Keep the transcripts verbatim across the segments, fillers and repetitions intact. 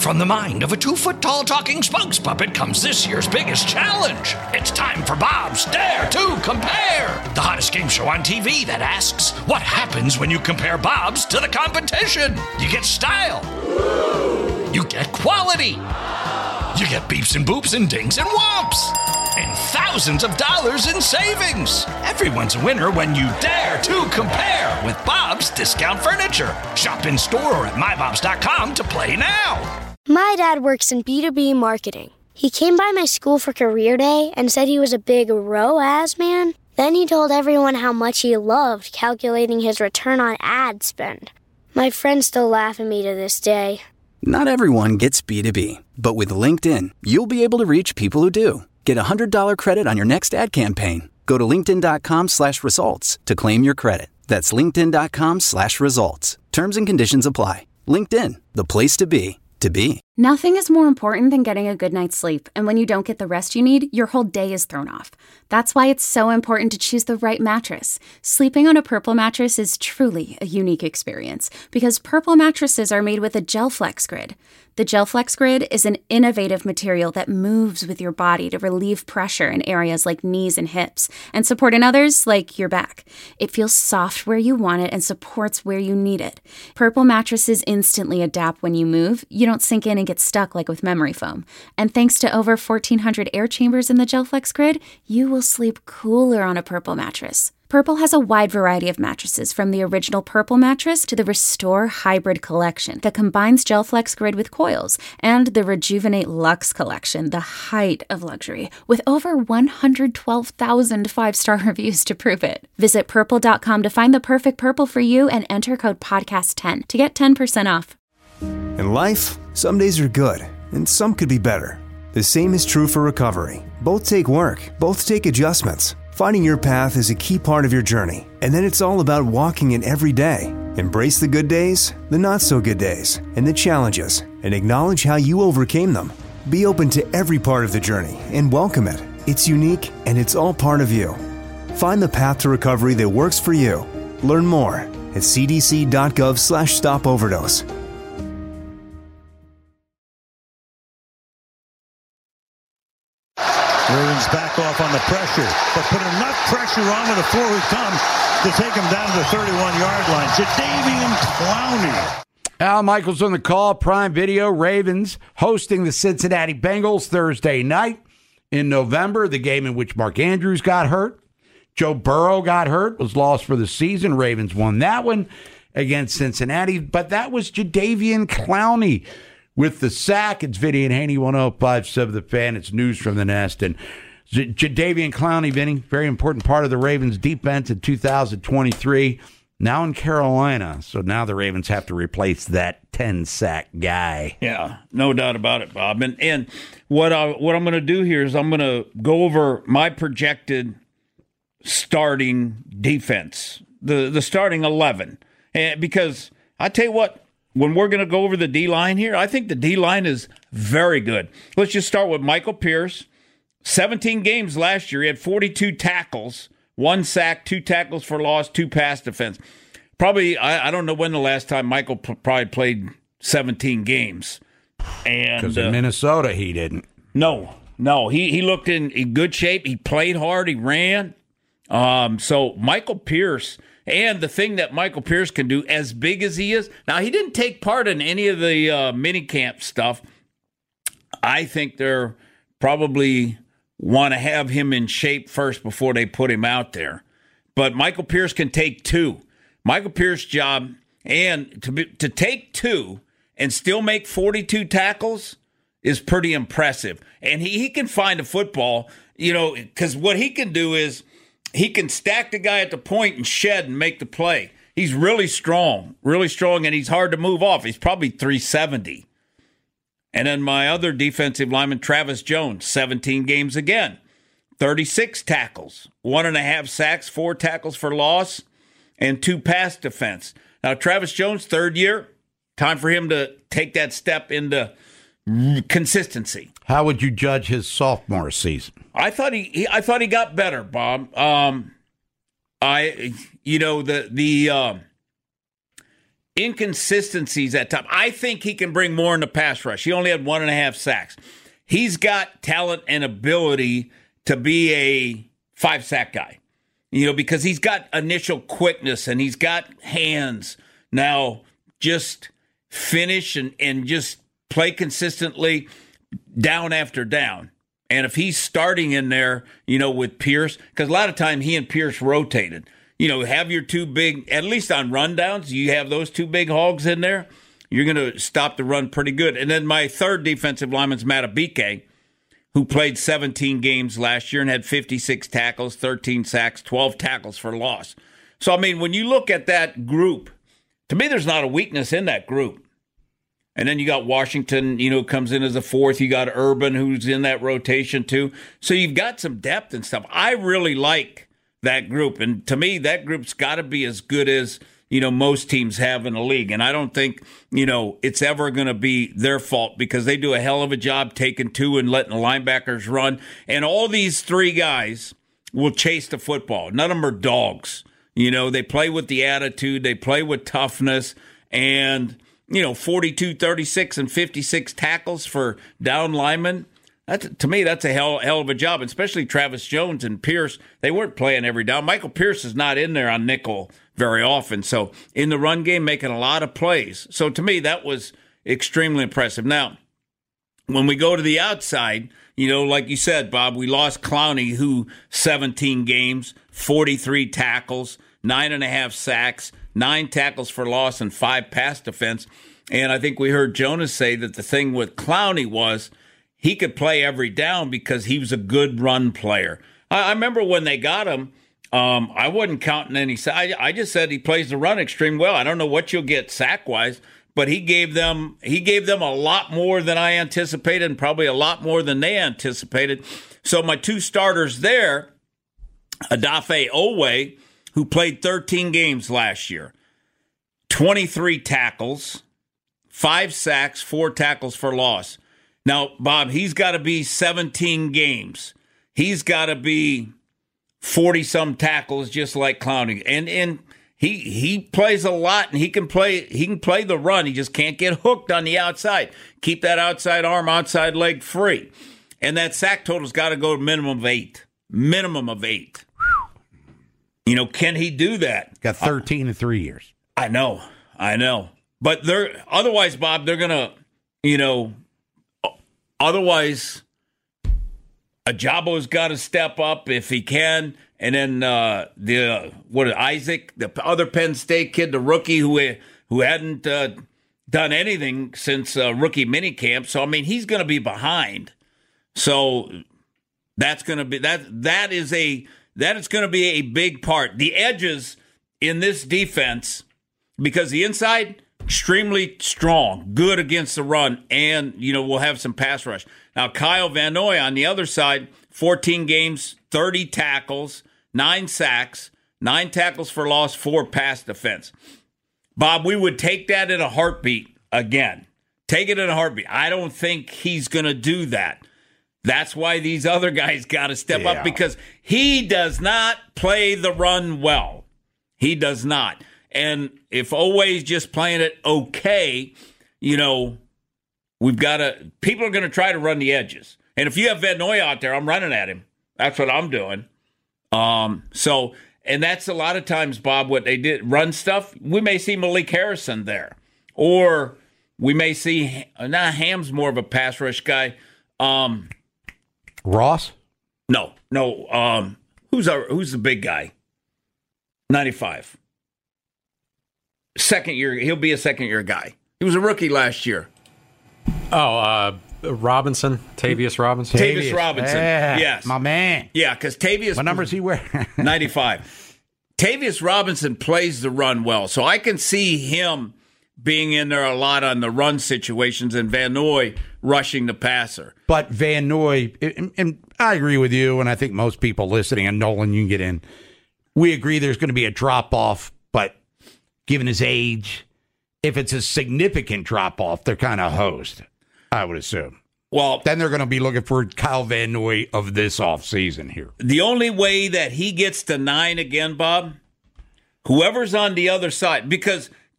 From the mind of a two-foot-tall talking spokes puppet comes this year's biggest challenge. It's time for Bob's Dare to Compare, the hottest game show on T V that asks, what happens when you compare Bob's to the competition? You get style. You get quality. You get beeps and boops and dings and whomps. And thousands of dollars in savings. Everyone's a winner when you dare to compare with Bob's Discount Furniture. Shop in store or at my bobs dot com to play now. My dad works in B two B marketing. He came by my school for career day and said he was a big R O A S man. Then he told everyone how much he loved calculating his return on ad spend. My friends still laugh at me to this day. Not everyone gets B two B, but with LinkedIn, you'll be able to reach people who do. Get a one hundred dollars credit on your next ad campaign. Go to linkedin.com slash results to claim your credit. That's linkedin.com slash results. Terms and conditions apply. LinkedIn, the place to be, to be. Nothing is more important than getting a good night's sleep, and when you don't get the rest you need, your whole day is thrown off. That's why it's so important to choose the right mattress. Sleeping on a Purple mattress is truly a unique experience, because Purple mattresses are made with a GelFlex Grid. The GelFlex Grid is an innovative material that moves with your body to relieve pressure in areas like knees and hips, and support in others like your back. It feels soft where you want it and supports where you need it. Purple mattresses instantly adapt when you move. You don't sink in and get stuck like with memory foam. And thanks to over fourteen hundred air chambers in the GelFlex Grid, you will sleep cooler on a Purple mattress. Purple has a wide variety of mattresses, from the original Purple mattress to the Restore Hybrid collection that combines GelFlex Grid with coils, and the Rejuvenate Luxe collection, the height of luxury, with over one hundred twelve thousand five-star reviews to prove it. Visit purple dot com to find the perfect Purple for you and enter code podcast ten to get ten percent off. In life, some days are good, and some could be better. The same is true for recovery. Both take work, both take adjustments. Finding your path is a key part of your journey, and then it's all about walking it every day. Embrace the good days, the not-so-good days, and the challenges, and acknowledge how you overcame them. Be open to every part of the journey and welcome it. It's unique, and it's all part of you. Find the path to recovery that works for you. Learn more at c d c dot gov slash stop overdose. Ravens back off on the pressure, but put enough pressure on it before we come to take him down to the thirty-one-yard line. Jadeveon Clowney. Al Michaels on the call. Prime Video. Ravens hosting the Cincinnati Bengals Thursday night in November, the game in which Mark Andrews got hurt. Joe Burrow got hurt, was lost for the season. Ravens won that one against Cincinnati, but that was Jadeveon Clowney with the sack. It's Vinny and Haney, one oh five point seven The Fan. It's News from the Nest. And J- Jadeveon Clowney, Vinny, very important part of the Ravens defense in two thousand twenty-three. Now in Carolina. So now the Ravens have to replace that ten-sack guy. Yeah, no doubt about it, Bob. And and what, I, what I'm going to do here is I'm going to go over my projected starting defense, the, the starting eleven. And because I tell you what, when we're going to go over the D-line here, I think the D-line is very good. Let's just start with Michael Pierce. seventeen games last year. He had forty-two tackles, one sack, two tackles for loss, two pass defense. Probably, I, I don't know when the last time Michael p- probably played seventeen games. And Because in uh, Minnesota, he didn't. No, no. He, he looked in, in good shape. He played hard. He ran. Um, so Michael Pierce... And the thing that Michael Pierce can do, as big as he is, now he didn't take part in any of the uh, minicamp stuff. I think they're probably want to have him in shape first before they put him out there. But Michael Pierce can take two. Michael Pierce's job, and to be, to take two and still make forty-two tackles is pretty impressive. And he, he can find a football, you know, because what he can do is, he can stack the guy at the point and shed and make the play. He's really strong, really strong, and he's hard to move off. He's probably three seventy. And then my other defensive lineman, Travis Jones, seventeen games again, thirty-six tackles, one and a half sacks, four tackles for loss, and two pass defense. Now, Travis Jones, third year, time for him to take that step into consistency. How would you judge his sophomore season? I thought he, he I thought he got better, Bob. Um, I, you know, the the um, inconsistencies at times. I think he can bring more in the pass rush. He only had one and a half sacks. He's got talent and ability to be a five-sack guy, you know, because he's got initial quickness and he's got hands. Now, just finish and, and just play consistently down after down. And if he's starting in there, you know, with Pierce, because a lot of time he and Pierce rotated. You know, have your two big, at least on rundowns, you have those two big hogs in there, you're going to stop the run pretty good. And then my third defensive lineman's Matabike, who played seventeen games last year and had fifty-six tackles, thirteen sacks, twelve tackles for loss. So, I mean, when you look at that group, to me, there's not a weakness in that group. And then you got Washington, you know, comes in as a fourth. You got Urban, who's in that rotation, too. So you've got some depth and stuff. I really like that group. And to me, that group's got to be as good as, you know, most teams have in the league. And I don't think, you know, it's ever going to be their fault because they do a hell of a job taking two and letting the linebackers run. And all these three guys will chase the football. None of them are dogs. You know, they play with the attitude. They play with toughness. And, you know, forty-two, thirty-six, and fifty-six tackles for down linemen. That's, to me, that's a hell, hell of a job, especially Travis Jones and Pierce. They weren't playing every down. Michael Pierce is not in there on nickel very often. So in the run game, making a lot of plays. So to me, that was extremely impressive. Now, when we go to the outside, you know, like you said, Bob, we lost Clowney, who seventeen games, forty-three tackles, nine and a half sacks, nine tackles for loss, and five pass defense. And I think we heard Jonas say that the thing with Clowney was he could play every down because he was a good run player. I, I remember when they got him, um, I wasn't counting any. I, I just said he plays the run extremely well. I don't know what you'll get sack-wise, but he gave them he gave them a lot more than I anticipated and probably a lot more than they anticipated. So my two starters there, Odafe Oweh, who played thirteen games last year, twenty-three tackles, five sacks, four tackles for loss. Now, Bob, he's got to be seventeen games. He's got to be forty-some tackles, just like Clowney. And and he he plays a lot, and he can play he can play the run. He just can't get hooked on the outside. Keep that outside arm, outside leg free. And that sack total's got to go to minimum of eight. Minimum of eight. You know, can he do that? Got thirteen in three years. I know. I know. But they're otherwise, Bob, they're going to, you know, otherwise, Ajabo's got to step up if he can. And then uh, the uh, what Isaac, the other Penn State kid, the rookie who who hadn't uh, done anything since uh, rookie minicamp. So I mean, he's going to be behind. So that's going to be that. That is a that is going to be a big part. The edges in this defense, because the inside extremely strong, good against the run, and, you know, we'll have some pass rush. Now, Kyle Van Noy on the other side, fourteen games, thirty tackles, nine sacks, nine tackles for loss, four pass defense. Bob, we would take that in a heartbeat again. Take it in a heartbeat. I don't think he's going to do that. That's why these other guys got to step yeah. up, because he does not play the run well. He does not. And if Oweh's just playing it okay, you know, we've got to – people are going to try to run the edges. And if you have Van Noy out there, I'm running at him. That's what I'm doing. Um, so – and that's a lot of times, Bob, what they did, run stuff. We may see Malik Harrison there. Or we may see – nah, Ham's more of a pass rush guy. Um, Ross? No. No. Um, who's our, who's the big guy? ninety-five. Second year, he'll be a second year guy. He was a rookie last year. Oh, uh, Robinson, Tavius Robinson. Tavius Robinson, yeah, yes. My man. Yeah, because Tavius... What number does he wear? ninety-five. Tavius Robinson plays the run well, so I can see him being in there a lot on the run situations and Van Noy rushing the passer. But Van Noy, and, and I agree with you, and I think most people listening, and Nolan, you can get in, we agree there's going to be a drop-off, but given his age, if it's a significant drop-off, they're kind of hosed, I would assume. Well, then they're going to be looking for Kyle Van Noy of this offseason here. The only way that he gets to nine again, Bob, whoever's on the other side, because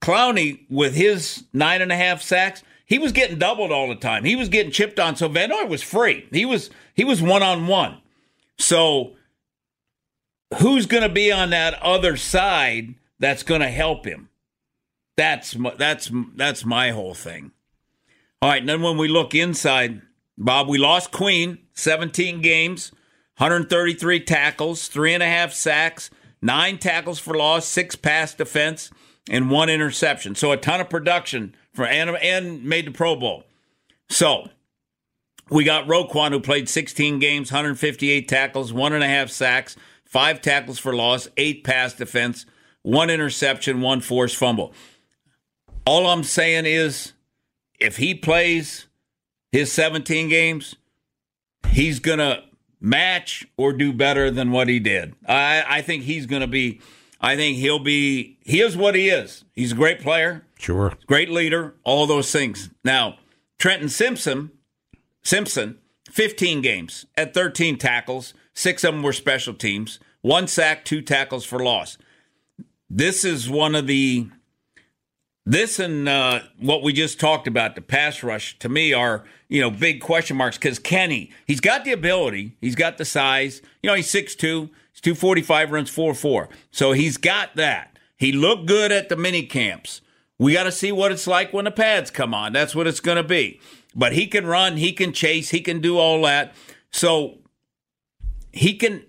Clowney, with his nine and a half sacks, he was getting doubled all the time. He was getting chipped on, so Van Noy was free. He was he was one-on-one. So who's going to be on that other side that's going to help him? That's that's that's my whole thing. All right, and then when we look inside, Bob, we lost Queen, seventeen games, one hundred thirty-three tackles, three and a half sacks, nine tackles for loss, six pass defense, and one interception. So a ton of production for and, and made the Pro Bowl. So we got Roquan, who played sixteen games, one hundred fifty-eight tackles, one and a half sacks, five tackles for loss, eight pass defense, one interception, one forced fumble. All I'm saying is, if he plays his seventeen games, he's going to match or do better than what he did. I, I think he's going to be, I think he'll be, he is what he is. He's a great player. Sure. Great leader, all those things. Now, Trenton Simpson, Simpson, fifteen games at thirteen tackles, six of them were special teams, one sack, two tackles for loss. This is one of the, this and uh, what we just talked about, the pass rush, to me are, you know, big question marks because Kenny, he's got the ability, he's got the size, you know, he's six two, he's two forty-five, runs four four. So he's got that. He looked good at the mini camps. We got to see what it's like when the pads come on. That's what it's going to be. But he can run, he can chase, he can do all that. So he can,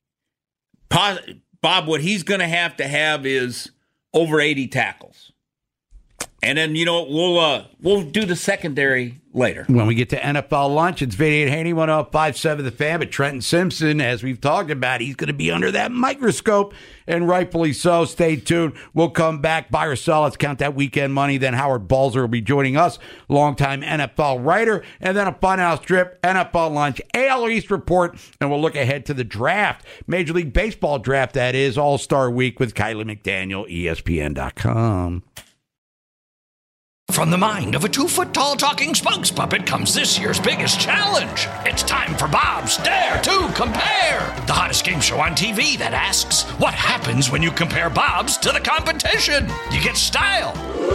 Bob, what he's going to have to have is over eighty tackles. And then, you know, we'll uh, we'll do the secondary later. When we get to N F L lunch, it's Vinny and Haney, one oh five point seven The Fan. But Trenton Simpson, as we've talked about, he's going to be under that microscope, and rightfully so. Stay tuned. We'll come back, buy or sell. Let's count that weekend money. Then Howard Balzer will be joining us, longtime N F L writer. And then a funhouse trip, N F L lunch, A L East report, and we'll look ahead to the draft. Major League Baseball draft, that is, All-Star Week with Kylie McDaniel, E S P N dot com. From the mind of a two-foot-tall talking spokes puppet comes this year's biggest challenge. It's time for Bob's Dare to Compare, the hottest game show on T V that asks, what happens when you compare Bob's to the competition? You get style.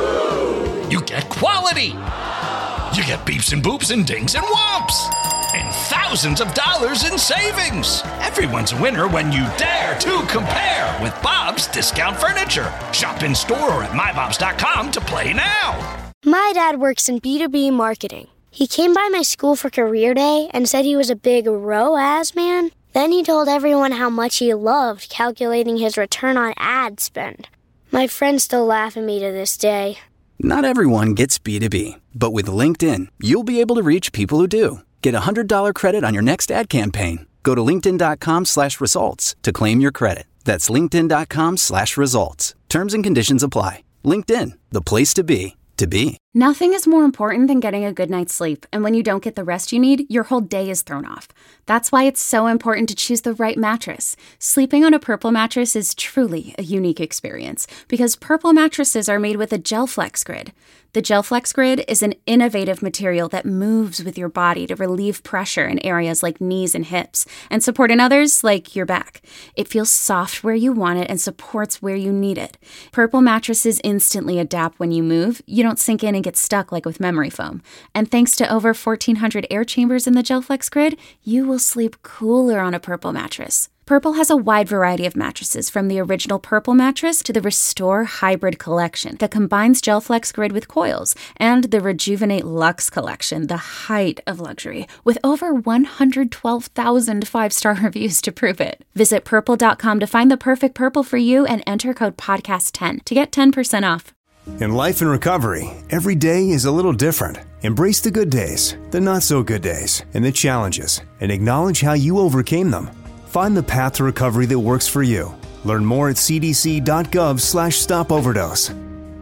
You get quality. You get beeps and boops and dings and whomps. And thousands of dollars in savings. Everyone's a winner when you dare to compare with Bob's Discount Furniture. Shop in store or at my bobs dot com to play now. My dad works in B two B marketing. He came by my school for career day and said he was a big R O A S man. Then he told everyone how much he loved calculating his return on ad spend. My friends still laugh at me to this day. Not everyone gets B two B, but with LinkedIn, you'll be able to reach people who do. Get a one hundred dollars credit on your next ad campaign. Go to linkedin.com slash results to claim your credit. That's linkedin.com slash results. Terms and conditions apply. LinkedIn, the place to be, to be. Nothing is more important than getting a good night's sleep, and when you don't get the rest you need, your whole day is thrown off. That's why it's so important to choose the right mattress. Sleeping on a Purple mattress is truly a unique experience, because Purple mattresses are made with a GelFlex Grid. The GelFlex Grid is an innovative material that moves with your body to relieve pressure in areas like knees and hips, and support in others like your back. It feels soft where you want it and supports where you need it. Purple mattresses instantly adapt when you move. You don't sink in and get stuck like with memory foam. And thanks to over fourteen hundred air chambers in the GelFlex Grid, you will sleep cooler on a Purple mattress. Purple has a wide variety of mattresses, from the original Purple mattress to the Restore Hybrid collection that combines GelFlex Grid with coils, and the Rejuvenate Luxe collection, the height of luxury, with over one hundred twelve thousand five-star reviews to prove it. Visit purple dot com to find the perfect Purple for you and enter code podcast ten to get ten percent off. In life and recovery, every day is a little different. Embrace the good days, the not so good days, and the challenges, and acknowledge how you overcame them. Find the path to recovery that works for you. Learn more at cdc.gov slash stop overdose.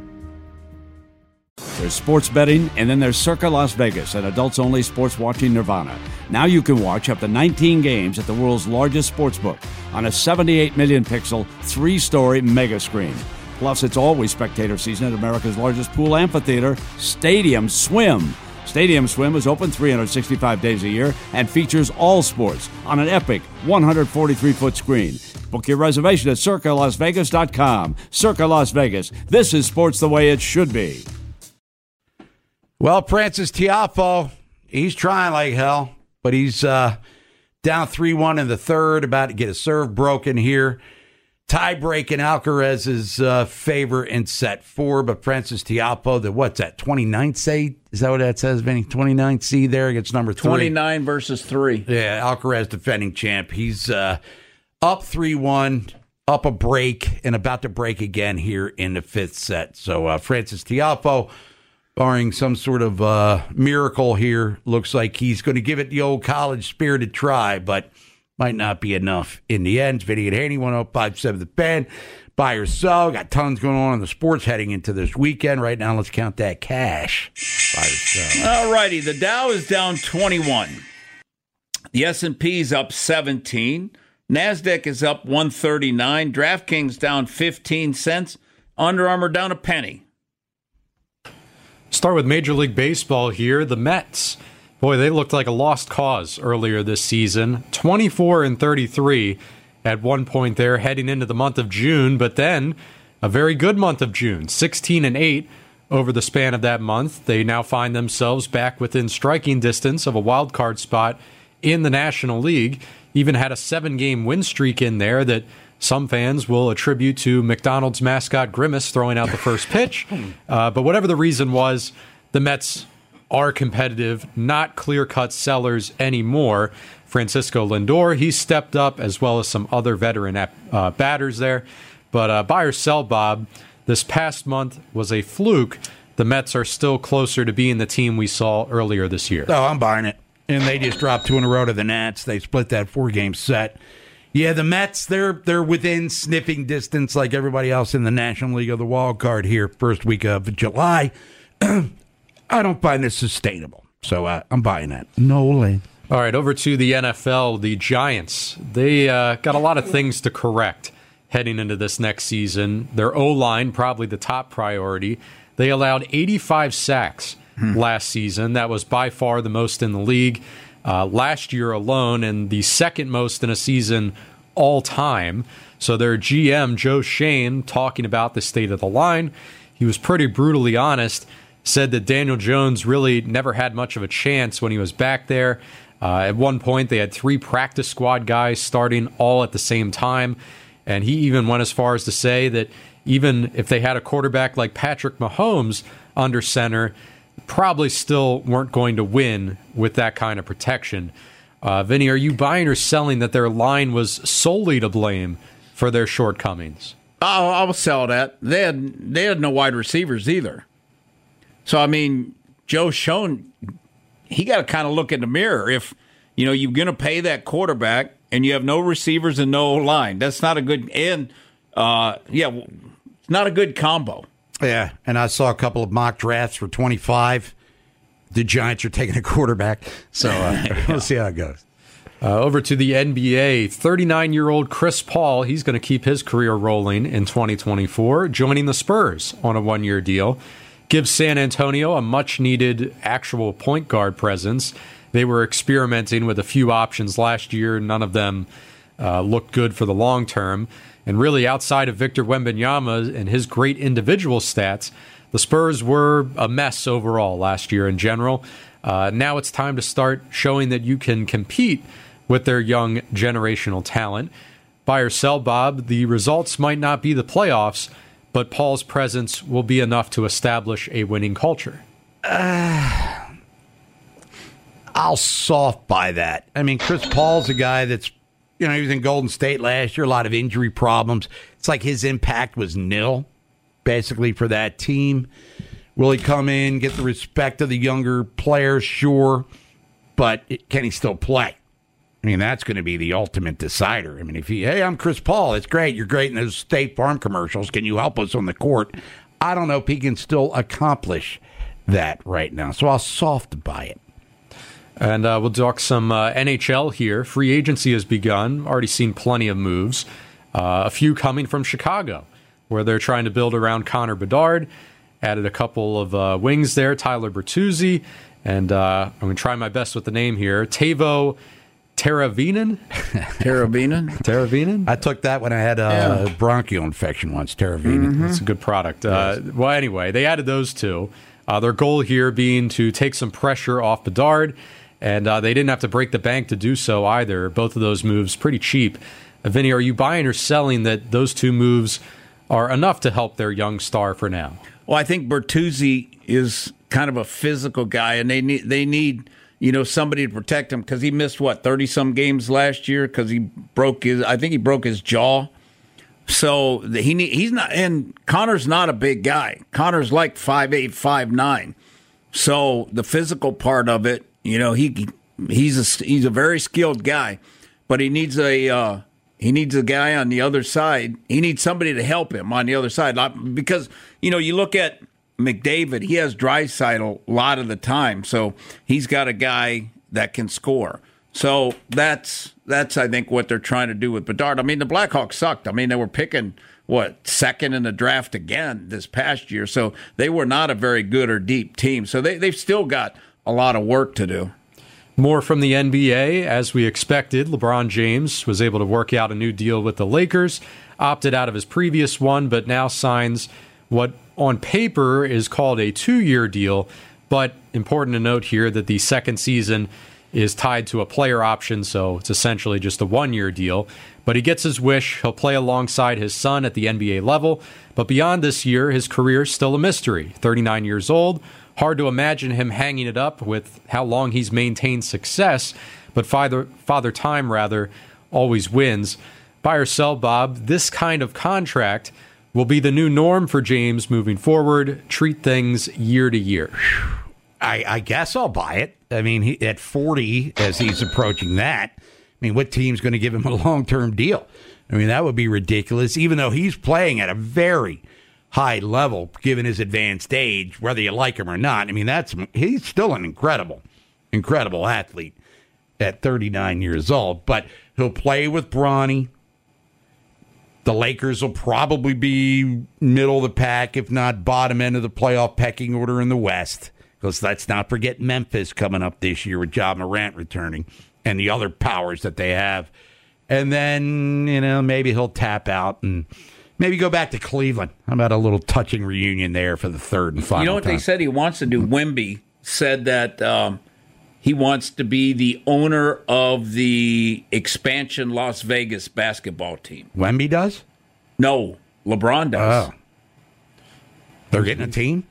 There's sports betting, and then there's Circa Las Vegas, an adults-only sports watching nirvana. Now you can watch up to nineteen games at the world's largest sportsbook on a seventy-eight million pixel, three-story mega screen. Plus, it's always spectator season at America's largest pool amphitheater, Stadium Swim. Stadium Swim is open three hundred sixty-five days a year and features all sports on an epic one hundred forty-three foot screen. Book your reservation at circa las vegas dot com. Circa Las Vegas. This is sports the way it should be. Well, Francis Tiafoe, he's trying like hell, but he's uh, down three one in the third, about to get a serve broken here. Tie-break in Alcaraz's uh, favor in set four, but Francis Tiafoe, the what's that, twenty-ninth seed? Is that what that says, Vinny? twenty-ninth seed there against number three. twenty-nine versus three. Yeah, Alcaraz defending champ. He's uh, up three one, up a break, and about to break again here in the fifth set. So uh, Francis Tiafoe, barring some sort of uh, miracle here, looks like he's going to give it the old college-spirited try, but might not be enough in the end. Vinny and Haney, one oh five seven The Fan. Buy or sell. Got tons going on in the sports heading into this weekend. Right now, let's count that cash. Buy or sell. All righty. The Dow is down twenty-one. The S and P is up seventeen. NASDAQ is up one thirty-nine. DraftKings down fifteen cents. Under Armour down a penny. Start with Major League Baseball here. The Mets. Boy, they looked like a lost cause earlier this season. twenty-four and thirty-three at one point there heading into the month of June, but then a very good month of June, sixteen and eight over the span of that month. They now find themselves back within striking distance of a wild card spot in the National League. Even had a seven-game win streak in there that some fans will attribute to McDonald's mascot Grimace throwing out the first pitch. Uh, but whatever the reason was, the Mets are competitive, not clear-cut sellers anymore. Francisco Lindor, he stepped up, as well as some other veteran uh, batters there. But uh, buy or sell, Bob, this past month was a fluke. The Mets are still closer to being the team we saw earlier this year. Oh, I'm buying it. And they just dropped two in a row to the Nats. They split that four-game set. Yeah, the Mets, they're they're within sniffing distance like everybody else in the National League of the wild card here first week of July. I don't find this sustainable, so uh, I'm buying that. No way. All right, over to the N F L, the Giants. They uh, got a lot of things to correct heading into this next season. Their O-line, probably the top priority. They allowed eighty-five sacks hmm. last season. That was by far the most in the league uh, last year alone, and the second most in a season all time. So their G M, Joe Shane, talking about the state of the line, he was pretty brutally honest. Said that Daniel Jones really never had much of a chance when he was back there. Uh, at one point, they had three practice squad guys starting all at the same time. And he even went as far as to say that even if they had a quarterback like Patrick Mahomes under center, probably still weren't going to win with that kind of protection. Uh, Vinny, are you buying or selling that their line was solely to blame for their shortcomings? I'll, I'll sell that. They had, they had no wide receivers either. So, I mean, Joe Schoen, he got to kind of look in the mirror. If, you know, you're going to pay that quarterback and you have no receivers and no line, that's not a good, and, uh, yeah, it's not a good combo. Yeah, and I saw a couple of mock drafts for twenty-five. The Giants are taking a quarterback, so uh, we'll see how it goes. Uh, over to the N B A, thirty-nine-year-old Chris Paul, he's going to keep his career rolling in twenty twenty-four, joining the Spurs on a one-year deal. Gives San Antonio a much-needed actual point guard presence. They were experimenting with a few options last year. None of them uh, looked good for the long term. And really, outside of Victor Wembanyama and his great individual stats, the Spurs were a mess overall last year in general. Uh, now it's time to start showing that you can compete with their young generational talent. Buy or sell, Bob, the results might not be the playoffs, but Paul's presence will be enough to establish a winning culture. Uh, I'll soft buy that. I mean, Chris Paul's a guy that's, you know, he was in Golden State last year, a lot of injury problems. It's like his impact was nil, basically, for that team. Will he come in, get the respect of the younger players? Sure. But it, can he still play? I mean, that's going to be the ultimate decider. I mean, if he, hey, I'm Chris Paul, it's great. You're great in those State Farm commercials. Can you help us on the court? I don't know if he can still accomplish that right now. So I'll soft buy it. And uh, we'll talk some uh, N H L here. Free agency has begun. Already seen plenty of moves. Uh, a few coming from Chicago, where they're trying to build around Connor Bedard. Added a couple of uh, wings there, Tyler Bertuzzi And uh, I'm going to try my best with the name here. Teuvo Teravainen? Teravainen? Teravainen? I took that when I had a Yeah. bronchial infection once, Teravainen. Mm-hmm. It's a good product. Uh, well, anyway, they added those two. Uh, their goal here being to take some pressure off Bedard, and uh, they didn't have to break the bank to do so either. Both of those moves pretty cheap. Uh, Vinny, are you buying or selling that those two moves are enough to help their young star for now? Well, I think Bertuzzi is kind of a physical guy, and they need they need you know somebody to protect him because he missed what thirty some games last year because he broke his I think he broke his jaw. So he need, he's not, and Connor's not a big guy. Connor's like five eight, five nine. So the physical part of it, you know, he he's a he's a very skilled guy, but he needs a uh, he needs a guy on the other side. He needs somebody to help him on the other side because you know you look at McDavid, he has Draisaitl a lot of the time, so he's got a guy that can score. So that's that's I think what they're trying to do with Bedard. I mean, the Blackhawks sucked. I mean, they were picking what second in the draft again this past year, so they were not a very good or deep team. So they they've still got a lot of work to do. More from the N B A. As we expected, LeBron James was able to work out a new deal with the Lakers, opted out of his previous one, but now signs what on paper is called a two-year deal. But important to note here that the second season is tied to a player option, so it's essentially just a one-year deal. But he gets his wish. He'll play alongside his son at the N B A level. But beyond this year, his career is still a mystery. thirty-nine years old. Hard to imagine him hanging it up with how long he's maintained success. But Father, Father Time, rather, always wins. Buy or sell, Bob, this kind of contract will be the new norm for James moving forward. Treat things year to year. I, I guess I'll buy it. I mean, he, at forty, as he's approaching that, I mean, what team's going to give him a long-term deal? I mean, that would be ridiculous, even though he's playing at a very high level, given his advanced age, whether you like him or not. I mean, that's he's still an incredible, incredible athlete at thirty-nine years old. But he'll play with Bronny. The Lakers will probably be middle of the pack, if not bottom end of the playoff pecking order in the West. Because let's not forget Memphis coming up this year with Ja Morant returning and the other powers that they have. And then, you know, maybe he'll tap out and maybe go back to Cleveland. How about a little touching reunion there for the third and final You know what time? they said he wants to do? Wemby said that um, he wants to be the owner of the expansion Las Vegas basketball team. Wemby does? No, LeBron does. Oh. They're getting a team?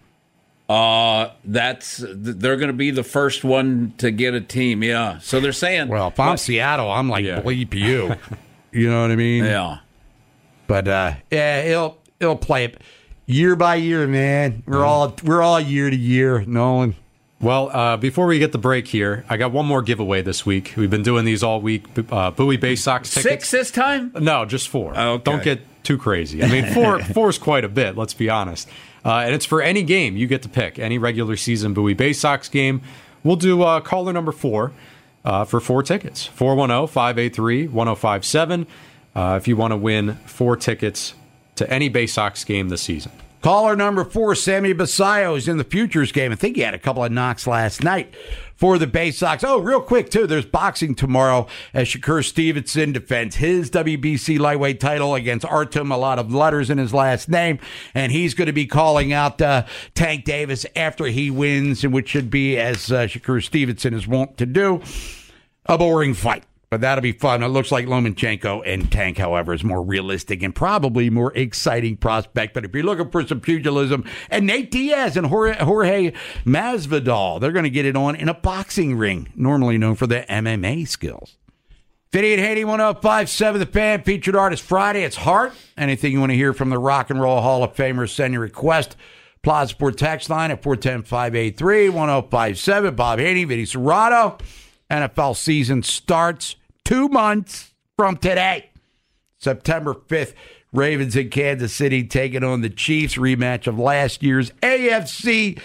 Uh, that's they're going to be the first one to get a team. Yeah. So they're saying. Well, if I'm what, Seattle, I'm like, Yeah. bleep you. You know what I mean? Yeah. But uh, yeah, he'll he'll play it year by year, man. We're all we're all year to year, Nolan. Well, uh, before we get the break here, I got one more giveaway this week. We've been doing these all week. Uh, Bowie Bay Sox tickets. Six this time? No, just four. Oh, okay. Don't get too crazy. I mean, four four is quite a bit, let's be honest. Uh, and it's for any game you get to pick, any regular season Bowie Bay Sox game. We'll do uh, caller number four uh, for four tickets. four one zero, five eight three, one zero five seven uh, if you want to win four tickets to any Bay Sox game this season. Caller number four, Sammy Basayo, is in the Futures game. I think he had a couple of knocks last night for the Bay Sox. Oh, real quick, too, there's boxing tomorrow as Shakur Stevenson defends his W B C lightweight title against Artem, a lot of letters in his last name, and he's going to be calling out uh, Tank Davis after he wins, and which should be, as uh, Shakur Stevenson is wont to do, a boring fight. But that'll be fun. It looks like Lomachenko and Tank, however, is more realistic and probably more exciting prospect. But if you're looking for some pugilism, and Nate Diaz and Jorge Masvidal, they're going to get it on in a boxing ring, normally known for their M M A skills. Vinny and Haney, one oh five point seven The Fan, featured artist Friday. It's Heart. Anything you want to hear from the Rock and Roll Hall of Famers, send your request. Plaza Sport text line at four one zero, five eight three, one oh five seven. Bob Haney, Vinny Serrato. N F L season starts two months from today. September fifth, Ravens in Kansas City taking on the Chiefs. Rematch of last year's A F C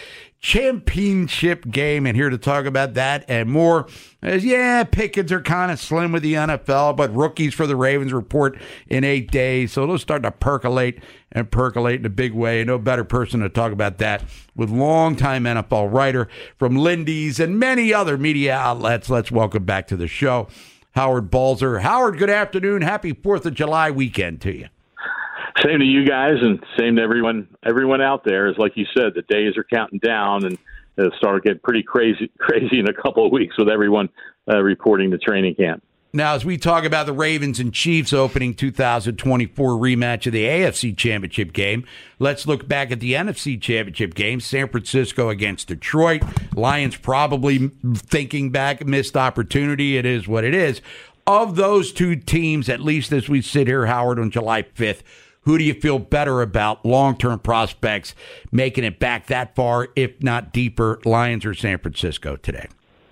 championship game, and here to talk about that and more is, yeah, pickings are kind of slim with the N F L, but rookies for the Ravens report in eight days, so it'll start to percolate and percolate in a big way. No better person to talk about that with longtime N F L writer from Lindy's and many other media outlets. Let's welcome back to the show Howard Balzer. Howard, good afternoon. Happy fourth of July weekend to you. Same to you guys, and same to everyone everyone out there. Is like you said, the days are counting down, and it'll start getting pretty crazy crazy in a couple of weeks with everyone uh, reporting to training camp. Now, as we talk about the Ravens and Chiefs opening two thousand twenty-four rematch of the A F C Championship game, let's look back at the N F C Championship game, San Francisco against Detroit. Lions probably thinking back, missed opportunity. It is what it is. Of those two teams, at least as we sit here, Howard, on July fifth, who do you feel better about long-term prospects making it back that far, if not deeper, Lions or San Francisco today?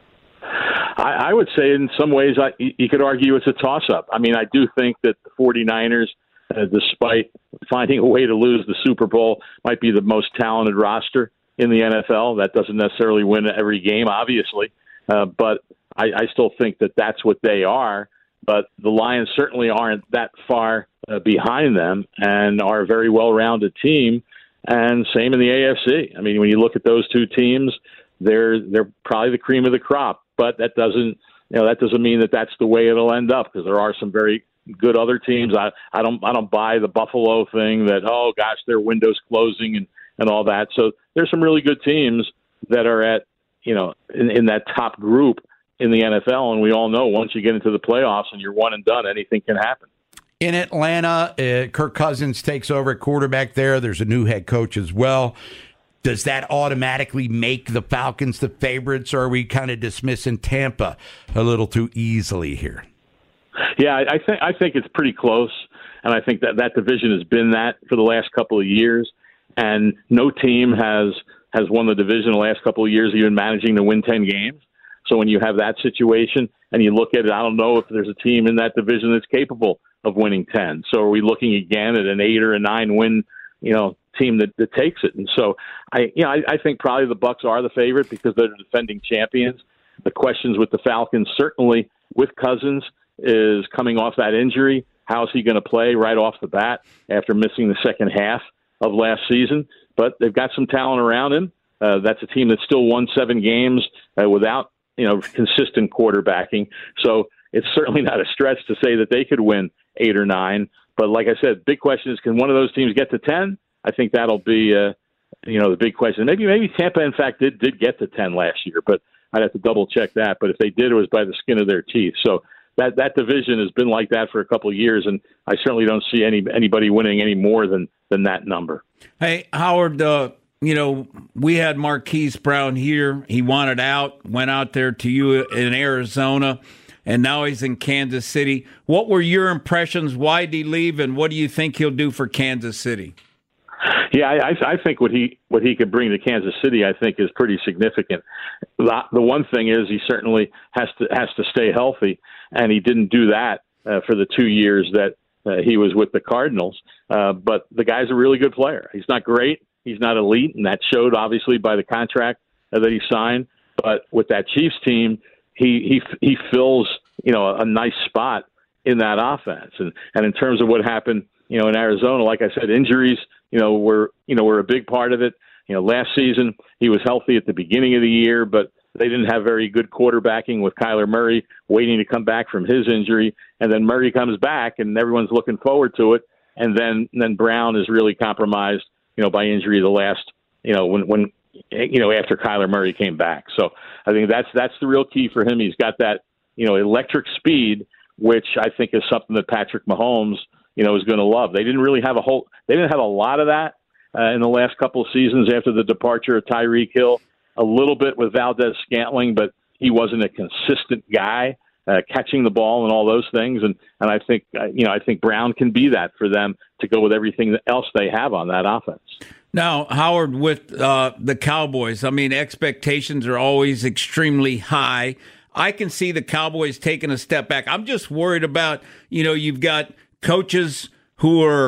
I, I would say in some ways I, you could argue it's a toss-up. I mean, I do think that the 49ers, uh, despite finding a way to lose the Super Bowl, might be the most talented roster in the N F L. That doesn't necessarily win every game, obviously, uh, but I, I still think that that's what they are. But the Lions certainly aren't that far uh, behind them and are a very well-rounded team. And same in the A F C. I mean, when you look at those two teams, they're they're probably the cream of the crop. But that doesn't you know that doesn't mean that that's the way it'll end up, because there are some very good other teams. I, I don't I don't buy the Buffalo thing that, oh gosh, their window's closing and, and all that. So there's some really good teams that are at you know in, in that top group in the N F L, and we all know once you get into the playoffs and you're one and done, anything can happen. In Atlanta, uh, Kirk Cousins takes over at quarterback there. There's a new head coach as well. Does that automatically make the Falcons the favorites, or are we kind of dismissing Tampa a little too easily here? Yeah, I, I think I think it's pretty close, and I think that that division has been that for the last couple of years, and no team has has won the division the last couple of years, even managing to win ten games. So when you have that situation and you look at it, I don't know if there's a team in that division that's capable of winning ten. So are we looking again at an eight or a nine win, you know, team that, that takes it? And so I, you know, I, I think probably the Bucs are the favorite because they're the defending champions. The questions with the Falcons, certainly with Cousins, is coming off that injury. How is he going to play right off the bat after missing the second half of last season? But they've got some talent around him. Uh, that's a team that still won seven games uh, without you know, consistent quarterbacking. So it's certainly not a stretch to say that they could win eight or nine. But like I said, big question is, can one of those teams get to ten? I think that'll be, uh, you know, the big question. Maybe maybe Tampa, in fact, did, did get to ten last year, but I'd have to double check that. But if they did, it was by the skin of their teeth. So that, that division has been like that for a couple of years, and I certainly don't see any anybody winning any more than, than that number. Hey, Howard, uh you know, we had Marquise Brown here. He wanted out, went out there to you in Arizona, and now he's in Kansas City. What were your impressions? Why did he leave, and what do you think he'll do for Kansas City? Yeah, I, I think what he what he could bring to Kansas City, I think, is pretty significant. The, the one thing is he certainly has to has to stay healthy, and he didn't do that uh, for the two years that uh, he was with the Cardinals. Uh, but the guy's a really good player. He's not great. He's not elite, and that showed obviously by the contract uh, that he signed. But with that Chiefs team, he he he fills you know a, a nice spot in that offense. And and in terms of what happened, you know, in Arizona, like I said, injuries, you know, were you know were a big part of it. You know, last season he was healthy at the beginning of the year, but they didn't have very good quarterbacking with Kyler Murray waiting to come back from his injury, and then Murray comes back, and everyone's looking forward to it, and then and then Brown is really compromised, you know, by injury the last, you know, when, when, you know, after Kyler Murray came back. So I think that's, that's the real key for him. He's got that, you know, electric speed, which I think is something that Patrick Mahomes, you know, is going to love. They didn't really have a whole, they didn't have a lot of that uh, in the last couple of seasons after the departure of Tyreek Hill, a little bit with Valdez-Scantling, but he wasn't a consistent guy uh, catching the ball and all those things. And, and I think, uh, you know, I think Brown can be that for them to go with everything else they have on that offense. Now, Howard, with uh, the Cowboys, I mean, expectations are always extremely high. I can see the Cowboys taking a step back. I'm just worried about, you know, you've got coaches who are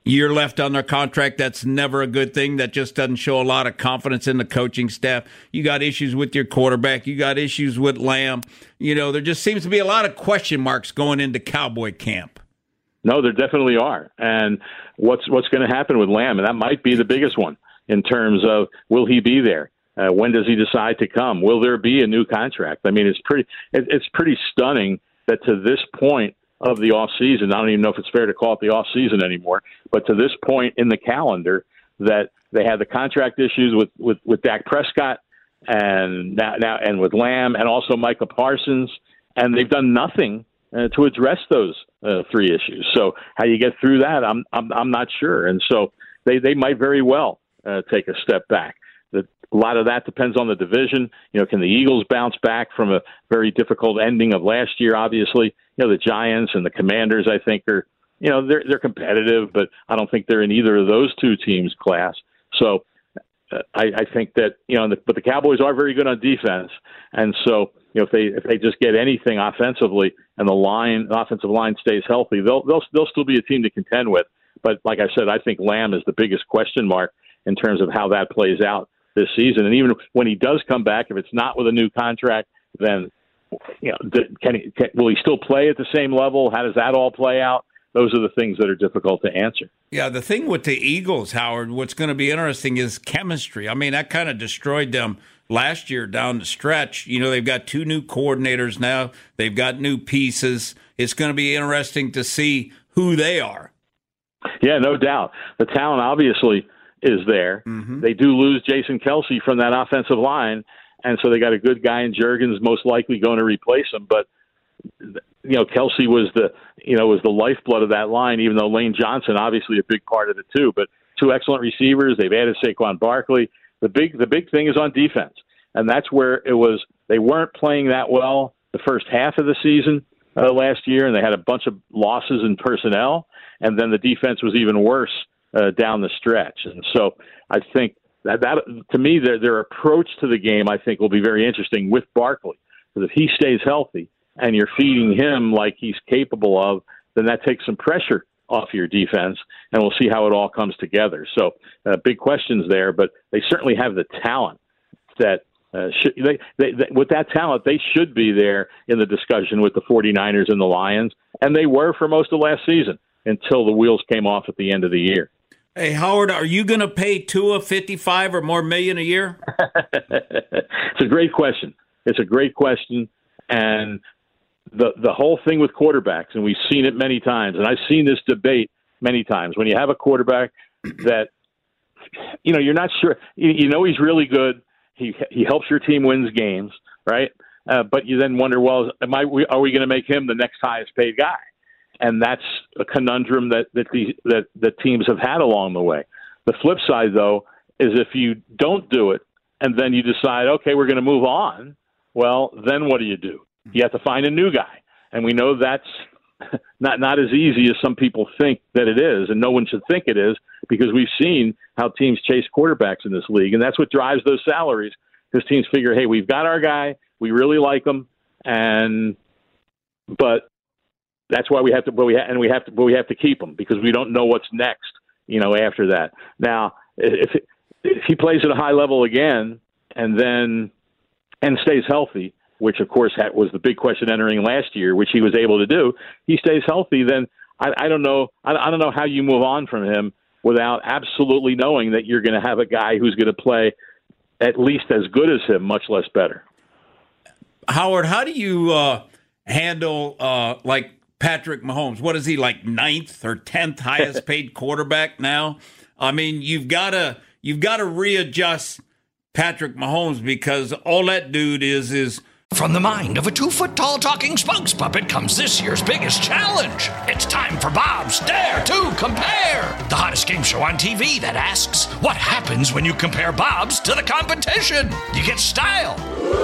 year left on their contract. That's never a good thing. That just doesn't show a lot of confidence in the coaching staff. You got issues with your quarterback. You got issues with Lamb. You know, there just seems to be a lot of question marks going into Cowboy camp. No, there definitely are. And what's what's going to happen with Lamb? And that might be the biggest one in terms of, will he be there? Uh, when does he decide to come? Will there be a new contract? I mean, it's pretty it, it's pretty stunning that to this point of the off season, I don't even know if it's fair to call it the off season anymore, but to this point in the calendar, that they had the contract issues with, with, with Dak Prescott and now, now and with Lamb and also Micah Parsons, and they've done nothing uh, to address those uh, three issues. So how you get through that, I'm I'm, I'm not sure, and so they, they might very well uh, take a step back. The, a lot of that depends on the division. You know, can the Eagles bounce back from a very difficult ending of last year? Obviously, you know, the Giants and the Commanders, I think, are, you know, they're they're competitive, but I don't think they're in either of those two teams' class. So uh, I, I think that, you know, the, but the Cowboys are very good on defense, and so, you know, if they if they just get anything offensively and the line the offensive line stays healthy, they'll they'll they'll still be a team to contend with. But like I said, I think Lamb is the biggest question mark in terms of how that plays out this season. And even when he does come back, if it's not with a new contract, then, you know, can he, can, will he still play at the same level? How does that all play out? Those are the things that are difficult to answer. Yeah, the thing with the Eagles, Howard, what's going to be interesting is chemistry. I mean, that kind of destroyed them last year down the stretch. You know, they've got two new coordinators now. They've got new pieces. It's going to be interesting to see who they are. Yeah, no doubt. The talent obviously is there. Mm-hmm. They do lose Jason Kelce from that offensive line, and so they got a good guy in Juergens, most likely going to replace him. But, you know, Kelce was the, you know, was the lifeblood of that line, even though Lane Johnson obviously a big part of it too. But two excellent receivers. They've added Saquon Barkley. The big the big thing is on defense, and that's where it was. They weren't playing that well the first half of the season uh, last year, and they had a bunch of losses in personnel, and then the defense was even worse Uh, down the stretch. And so I think that, that to me, their, their approach to the game, I think, will be very interesting with Barkley. Because if he stays healthy and you're feeding him like he's capable of, then that takes some pressure off your defense, and we'll see how it all comes together. So uh, big questions there, but they certainly have the talent that uh, should, they, they, they, with that talent, they should be there in the discussion with the 49ers and the Lions, and they were for most of last season until the wheels came off at the end of the year. Hey, Howard, are you going to pay Tua fifty-five or more million a year? It's a great question. It's a great question. And the the whole thing with quarterbacks, and we've seen it many times, and I've seen this debate many times, when you have a quarterback that, you know, you're not sure, you, you know he's really good, he he helps your team wins games, right? Uh, but you then wonder, well, am I, are we going to make him the next highest paid guy? And that's a conundrum that that the that the teams have had along the way. The flip side, though, is if you don't do it and then you decide, okay, we're going to move on, well, then what do you do? You have to find a new guy. And we know that's not not as easy as some people think that it is, and no one should think it is, because we've seen how teams chase quarterbacks in this league, and that's what drives those salaries, because teams figure, hey, we've got our guy, we really like him, and but that's why we have to, but we ha- and we have to, but we have to keep him, because we don't know what's next, you know, after that. Now, if if he plays at a high level again, and then and stays healthy, which of course was the big question entering last year, which he was able to do, he stays healthy, then I, I don't know, I, I don't know how you move on from him without absolutely knowing that you're going to have a guy who's going to play at least as good as him, much less better. Howard, how do you uh, handle uh, like Patrick Mahomes? What is he, like ninth or tenth highest paid quarterback now? I mean, you've got to you've got to readjust Patrick Mahomes, because all that dude is is. From the mind of a two-foot-tall talking spokes puppet comes this year's biggest challenge. It's time for Bob's Dare to Compare, the hottest game show on T V that asks, what happens when you compare Bob's to the competition? You get style.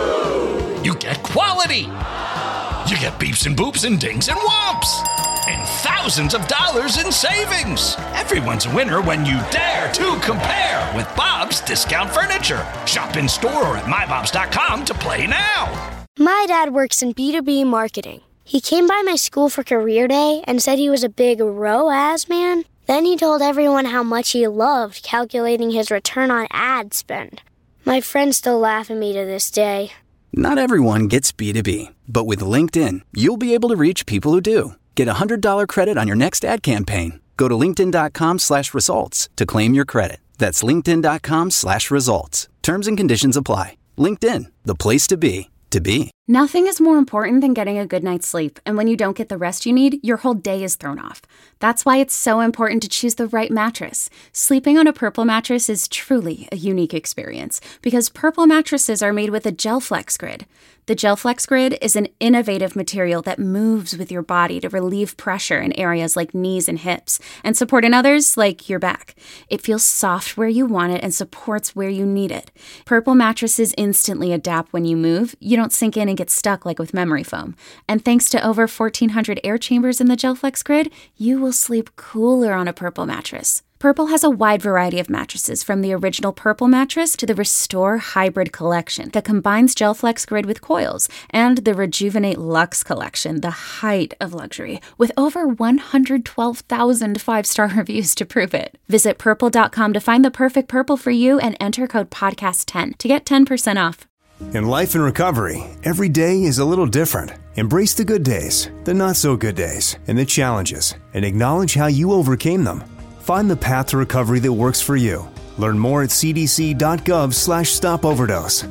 You get quality. You get beeps and boops and dings and whomps. And thousands of dollars in savings. Everyone's a winner when you dare to compare with Bob's Discount Furniture. Shop in store or at my bobs dot com to play now. My dad works in B two B marketing. He came by my school for career day and said he was a big R O A S man. Then he told everyone how much he loved calculating his return on ad spend. My friends still laugh at me to this day. Not everyone gets B two B, but with LinkedIn, you'll be able to reach people who do. Get a one hundred dollars credit on your next ad campaign. Go to linkedin.com slash results to claim your credit. That's linkedin.com slash results. Terms and conditions apply. LinkedIn, the place to be, to be. Nothing is more important than getting a good night's sleep, and when you don't get the rest you need, your whole day is thrown off. That's why it's so important to choose the right mattress. Sleeping on a Purple mattress is truly a unique experience, because Purple mattresses are made with a GelFlex Grid. The GelFlex Grid is an innovative material that moves with your body to relieve pressure in areas like knees and hips, and support in others like your back. It feels soft where you want it and supports where you need it. Purple mattresses instantly adapt when you move. You don't sink in and get stuck like with memory foam. And thanks to over fourteen hundred air chambers in the GelFlex Grid, you will sleep cooler on a Purple mattress. Purple has a wide variety of mattresses, from the original Purple mattress to the Restore Hybrid collection that combines GelFlex Grid with coils, and the Rejuvenate Luxe collection, the height of luxury, with over one hundred twelve thousand five-star reviews to prove it. Visit purple dot com to find the perfect Purple for you and enter code podcast ten to get ten percent off. In life and recovery, every day is a little different. Embrace the good days, the not-so-good days, and the challenges, and acknowledge how you overcame them. Find the path to recovery that works for you. Learn more at cdc.gov slash stop overdose.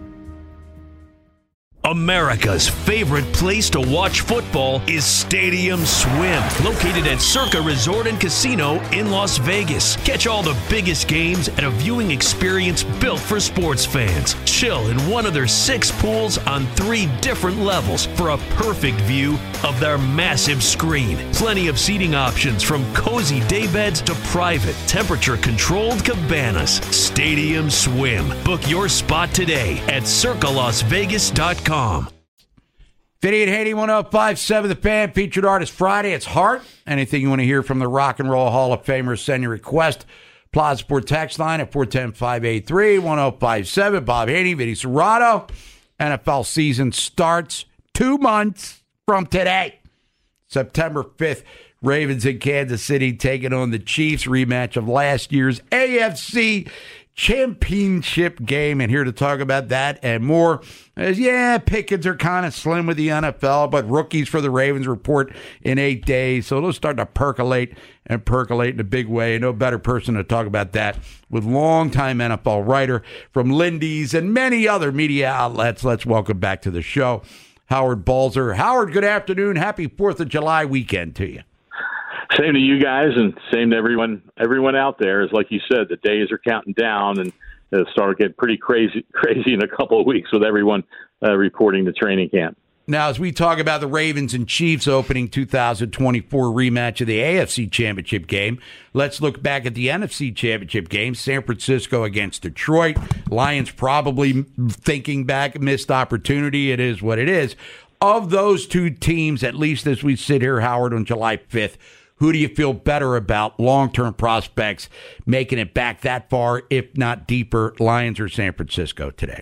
America's favorite place to watch football is Stadium Swim, located at Circa Resort and Casino in Las Vegas. Catch all the biggest games at a viewing experience built for sports fans. Chill in one of their six pools on three different levels for a perfect view of their massive screen. Plenty of seating options, from cozy daybeds to private, temperature-controlled cabanas. Stadium Swim. Book your spot today at circa las vegas dot com. Vinny and Haney, one oh five point seven The Fan, featured artist Friday. It's Heart. Anything you want to hear from the Rock and Roll Hall of Famers, send your request. Plaza Sport text line at four one zero, five eight three, one oh five seven. Bob Haney, Vinny Serrato. N F L season starts two months from today. September fifth, Ravens in Kansas City taking on the Chiefs. Rematch of last year's A F C Championship game, and here to talk about that and more is, yeah, pickings are kind of slim with the N F L, but rookies for the Ravens report in eight days, so it'll start to percolate and percolate in a big way. No better person to talk about that with longtime N F L writer from Lindy's and many other media outlets. Let's welcome back to the show Howard Balzer. Howard, good afternoon. Happy fourth of July weekend to you. Same to you guys, and same to everyone everyone out there. Is like you said, the days are counting down, and it'll start getting pretty crazy crazy in a couple of weeks with everyone uh, reporting to training camp. Now, as we talk about the Ravens and Chiefs opening two thousand twenty-four rematch of the A F C Championship game, let's look back at the N F C Championship game. San Francisco against Detroit. Lions probably thinking back, missed opportunity. It is what it is. Of those two teams, at least as we sit here, Howard, on July fifth, who do you feel better about long-term prospects making it back that far, if not deeper, Lions or San Francisco today?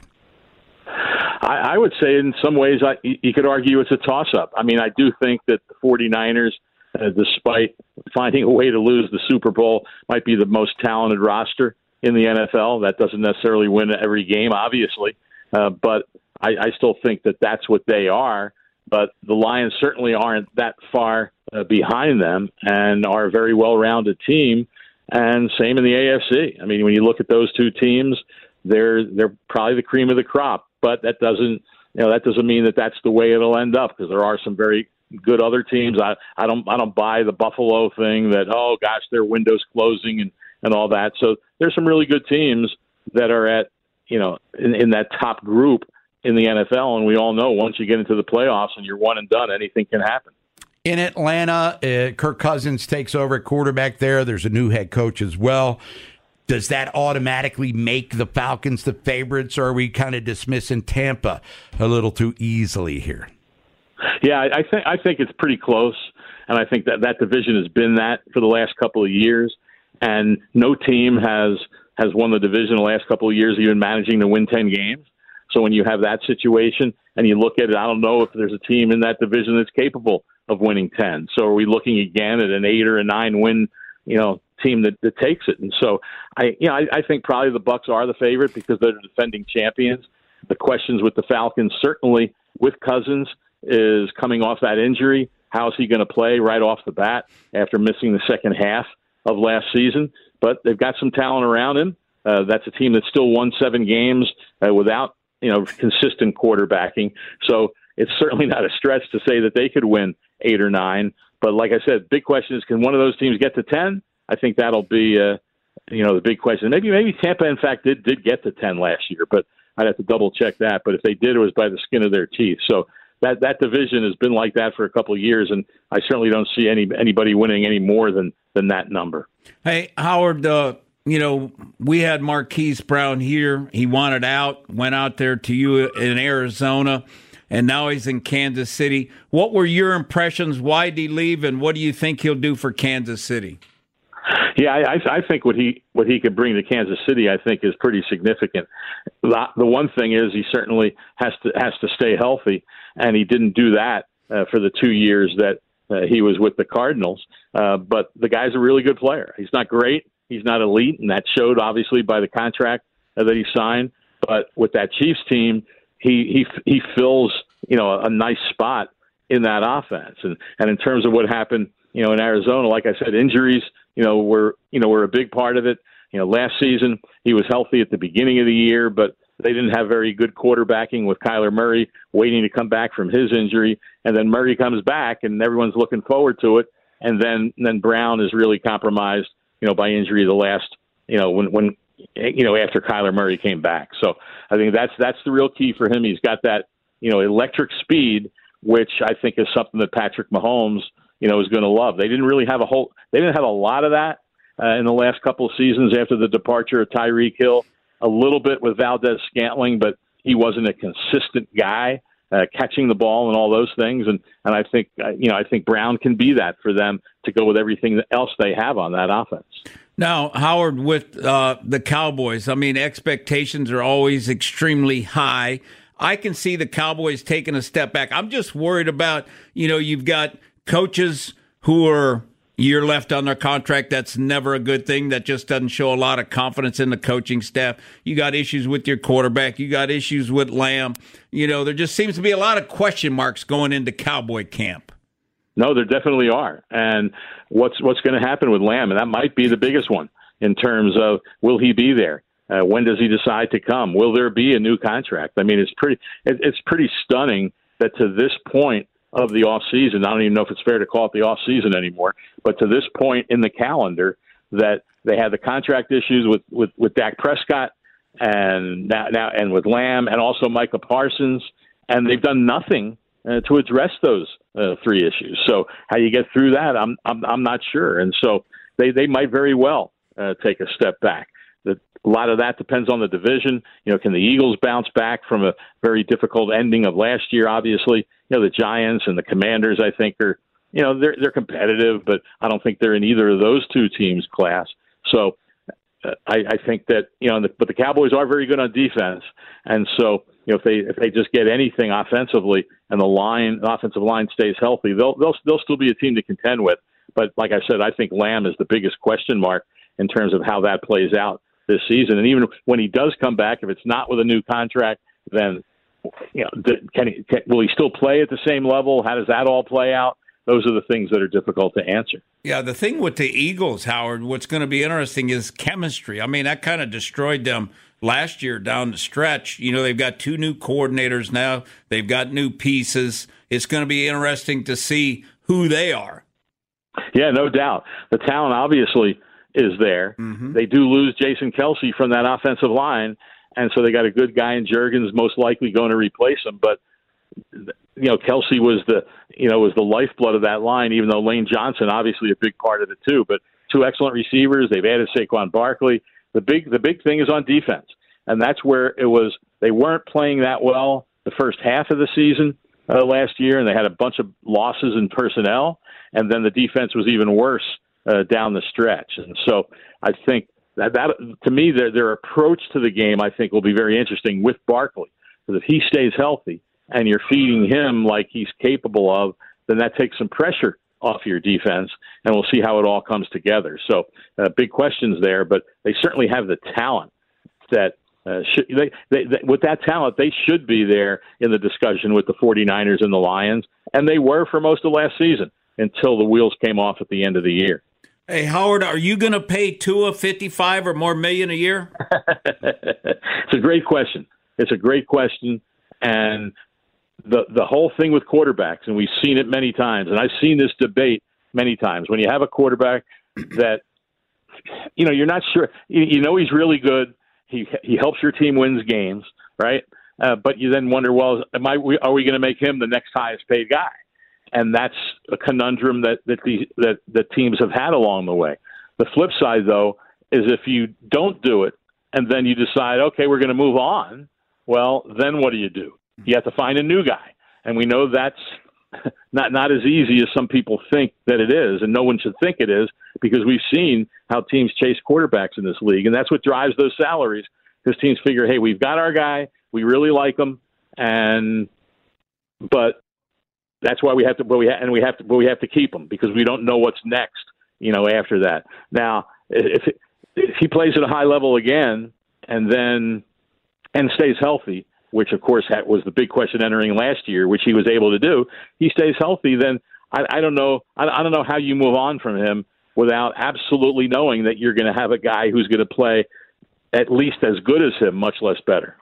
I, I would say in some ways I, you could argue it's a toss-up. I mean, I do think that the 49ers, uh, despite finding a way to lose the Super Bowl, might be the most talented roster in the N F L. That doesn't necessarily win every game, obviously, uh, but I, I still think that that's what they are. But the Lions certainly aren't that far uh, behind them and are a very well-rounded team. And same in the A F C. I mean, when you look at those two teams, they're they're probably the cream of the crop. But that doesn't you know that doesn't mean that that's the way it'll end up, because there are some very good other teams. I, I don't I don't buy the Buffalo thing that, oh gosh, their window's closing and, and all that. So there's some really good teams that are at you know in, in that top group in the N F L, and we all know once you get into the playoffs and you're one and done, anything can happen. In Atlanta, uh, Kirk Cousins takes over at quarterback there. There's a new head coach as well. Does that automatically make the Falcons the favorites, or are we kind of dismissing Tampa a little too easily here? Yeah, I think I think it's pretty close, and I think that that division has been that for the last couple of years, and no team has has won the division the last couple of years, even managing to win ten games. So when you have that situation and you look at it, I don't know if there's a team in that division that's capable of winning ten. So are we looking again at an eight or a nine win you know, team that, that takes it. And so I, you know, I, I think probably the Bucs are the favorite because they're the defending champions. The questions with the Falcons, certainly with Cousins, is coming off that injury. How is he going to play right off the bat after missing the second half of last season? But they've got some talent around him. Uh, that's a team that still won seven games uh, without, you know, consistent quarterbacking. So it's certainly not a stretch to say that they could win eight or nine. But like I said, big question is, can one of those teams get to ten? I think that'll be, uh, you know, the big question. Maybe maybe Tampa, in fact, did did get to ten last year, but I'd have to double check that. But if they did, it was by the skin of their teeth. So that that division has been like that for a couple of years, and I certainly don't see any anybody winning any more than than that number. Hey, Howard, uh, you know, we had Marquise Brown here. He wanted out, went out there to you in Arizona, and now he's in Kansas City. What were your impressions? Why did he leave, and what do you think he'll do for Kansas City? Yeah, I, I think what he what he could bring to Kansas City, I think, is pretty significant. The, the one thing is he certainly has to has to stay healthy, and he didn't do that uh, for the two years that uh, he was with the Cardinals. Uh, but the guy's a really good player. He's not great, he's not elite, and that showed obviously by the contract uh, that he signed. But with that Chiefs team, he he he fills you know a, a nice spot in that offense. And and in terms of what happened, you know, in Arizona, like I said, injuries, you know, were, you know, were a big part of it. You know, last season he was healthy at the beginning of the year, but they didn't have very good quarterbacking with Kyler Murray waiting to come back from his injury. And then Murray comes back and everyone's looking forward to it. And then, and then Brown is really compromised, you know, by injury the last, you know, when, when, you know, after Kyler Murray came back. So I think that's, that's the real key for him. He's got that, you know, electric speed, which I think is something that Patrick Mahomes, you know, is going to love. They didn't really have a whole, they didn't have a lot of that uh, in the last couple of seasons after the departure of Tyreek Hill. A little bit with Valdez Scantling, but he wasn't a consistent guy uh, catching the ball and all those things. And and I think uh, you know I think Brown can be that for them to go with everything else they have on that offense. Now, Howard, with uh, the Cowboys, I mean, expectations are always extremely high. I can see the Cowboys taking a step back. I'm just worried about, you know, you've got coaches who are year left on their contract. That's never a good thing. That just doesn't show a lot of confidence in the coaching staff. You got issues with your quarterback. You got issues with Lamb. You know, there just seems to be a lot of question marks going into Cowboy camp. No, there definitely are. And what's what's going to happen with Lamb? And that might be the biggest one in terms of, will he be there? Uh, when does he decide to come? Will there be a new contract? I mean, it's pretty it, it's pretty stunning that to this point of the off season, I don't even know if it's fair to call it the off season anymore, but to this point in the calendar, that they had the contract issues with, with, with Dak Prescott and now, now and with Lamb and also Micah Parsons, and they've done nothing uh, to address those uh, three issues. So how you get through that, I'm I'm, I'm not sure, and so they, they might very well uh, take a step back. The, a lot of that depends on the division. You know, can the Eagles bounce back from a very difficult ending of last year? Obviously, you know, the Giants and the Commanders, I think, are, you know, they're they're competitive, but I don't think they're in either of those two teams' class. So uh, I, I think that, you know, the, but the Cowboys are very good on defense, and so, you know, if they if they just get anything offensively and the line the offensive line stays healthy, they'll they'll they'll still be a team to contend with. But like I said, I think Lamb is the biggest question mark in terms of how that plays out this season. And even when he does come back, if it's not with a new contract, then, you know, can he, can, will he still play at the same level? How does that all play out? Those are the things that are difficult to answer. Yeah, the thing with the Eagles, Howard, what's going to be interesting is chemistry. I mean, that kind of destroyed them last year down the stretch. You know, they've got two new coordinators now. They've got new pieces. It's going to be interesting to see who they are. Yeah, no doubt. The talent obviously is there. Mm-hmm. They do lose Jason Kelce from that offensive line, and so they got a good guy in Juergens, most likely going to replace him. But you know, Kelce was the you know was the lifeblood of that line, even though Lane Johnson obviously a big part of it too. But two excellent receivers. They've added Saquon Barkley. The big the big thing is on defense, and that's where it was. They weren't playing that well the first half of the season uh, last year, and they had a bunch of losses in personnel, and then the defense was even worse Uh, down the stretch. And so I think that, that to me, their, their approach to the game, I think, will be very interesting with Barkley. Because if he stays healthy and you're feeding him like he's capable of, then that takes some pressure off your defense, and we'll see how it all comes together. So uh, big questions there, but they certainly have the talent that uh, should, they, they, they, with that talent, they should be there in the discussion with the 49ers and the Lions, and they were for most of last season until the wheels came off at the end of the year. Hey, Howard, are you going to pay Tua fifty-five or more million a year? It's a great question. It's a great question, and the the whole thing with quarterbacks, and we've seen it many times, and I've seen this debate many times. When you have a quarterback that, you know, you're not sure, you, you know he's really good, he he helps your team wins games, right? Uh, but you then wonder, well, am I, are we going to make him the next highest paid guy? And that's a conundrum that that the that the teams have had along the way. The flip side, though, is if you don't do it and then you decide, okay, we're going to move on, well, then what do you do? You have to find a new guy. And we know that's not not as easy as some people think that it is, and no one should think it is, because we've seen how teams chase quarterbacks in this league, and that's what drives those salaries, because teams figure, hey, we've got our guy, we really like him, and but that's why we have to, but we ha- and we have to, but we have to keep him, because we don't know what's next, you know, after that. Now, if if he plays at a high level again, and then and stays healthy, which of course was the big question entering last year, which he was able to do, he stays healthy, then I, I don't know, I, I don't know how you move on from him without absolutely knowing that you're going to have a guy who's going to play at least as good as him, much less better.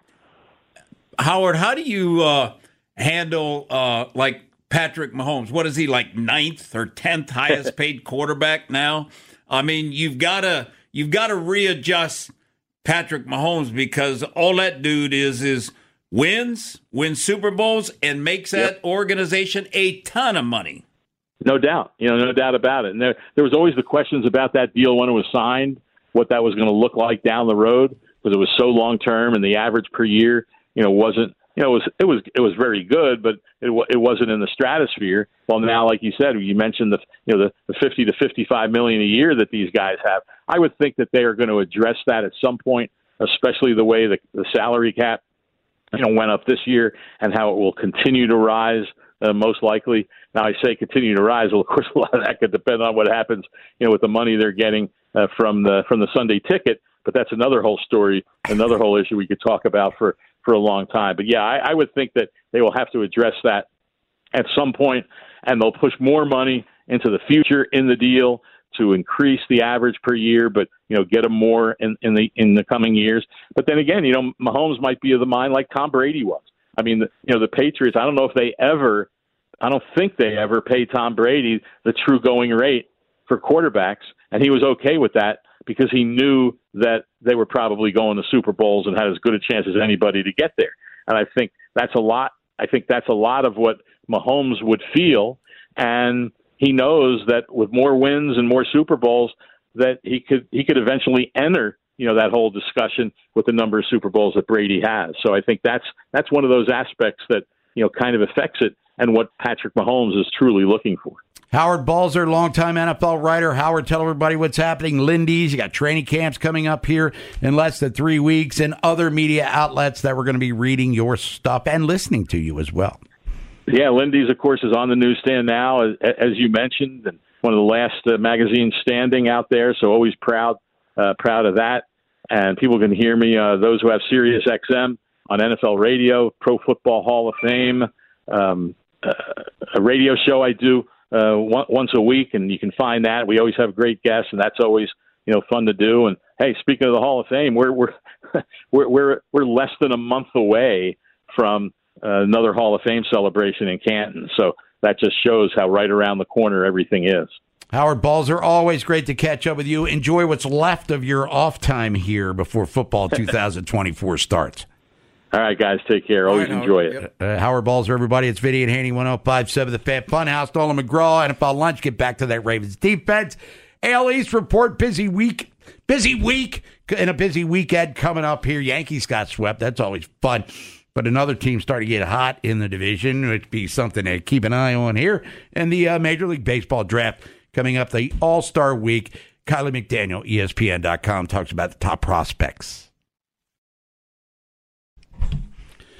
Howard, how do you uh, handle uh, like Patrick Mahomes? What is he, like ninth or tenth highest paid quarterback now? I mean, you've got to you've got to readjust Patrick Mahomes, because all that dude is is wins, wins Super Bowls, and makes that yep. organization a ton of money. No doubt, you know, no doubt about it. And there there was always the questions about that deal when it was signed, what that was going to look like down the road, because it was so long term, and the average per year, you know, wasn't. You know, it was it was it was very good, but it it wasn't in the stratosphere. Well, now, like you said, you mentioned the you know the, the fifty to fifty-five million a year that these guys have. I would think that they are going to address that at some point, especially the way the, the salary cap, you know, went up this year, and how it will continue to rise. Uh, most likely. Now, I say continue to rise. Well, of course, a lot of that could depend on what happens, you know, with the money they're getting uh, from the from the Sunday ticket. But that's another whole story, another whole issue we could talk about for. for a long time. But yeah, I, I would think that they will have to address that at some point, and they'll push more money into the future in the deal to increase the average per year, but, you know, get them more in, in the in the coming years. But then again, you know, Mahomes might be of the mind like Tom Brady was. I mean, the, you know, the Patriots, I don't know if they ever, I don't think they ever paid Tom Brady the true going rate for quarterbacks, and he was okay with that, because he knew that they were probably going to Super Bowls and had as good a chance as anybody to get there. And I think that's a lot. I think that's a lot of what Mahomes would feel. And he knows that with more wins and more Super Bowls, that he could he could eventually enter, you know, that whole discussion with the number of Super Bowls that Brady has. So I think that's that's one of those aspects that, you know, kind of affects it, and what Patrick Mahomes is truly looking for. Howard Balzer, longtime N F L writer. Howard, tell everybody what's happening. Lindy's, you got training camps coming up here in less than three weeks, and other media outlets that we're going to be reading your stuff and listening to you as well. Yeah, Lindy's, of course, is on the newsstand now, as, as you mentioned, and one of the last uh, magazines standing out there, so always proud uh, proud of that. And people can hear me, uh, those who have Sirius X M on N F L Radio, Pro Football Hall of Fame, um, uh, a radio show I do Uh, one, once a week, and you can find that. We always have great guests, and that's always, you know, fun to do. And hey, speaking of the Hall of Fame, we're we're we're we're, we're less than a month away from uh, another Hall of Fame celebration in Canton. So that just shows how right around the corner everything is. Howard Balzer, always great to catch up with you. Enjoy what's left of your off time here before football two thousand twenty-four starts. All right, guys, take care. Always right, enjoy it. Uh, Howard Balzer, everybody. It's Vinny and Haney, one oh five point seven The Fan Funhouse. Nolan McGraw, N F L Lunch. Get back to that Ravens defense. A L East report, busy week. Busy week and a busy weekend coming up here. Yankees got swept. That's always fun. But another team starting to get hot in the division, which would be something to keep an eye on here. And the uh, Major League Baseball draft coming up, the All-Star Week. Kylie McDaniel, E S P N dot com, talks about the top prospects.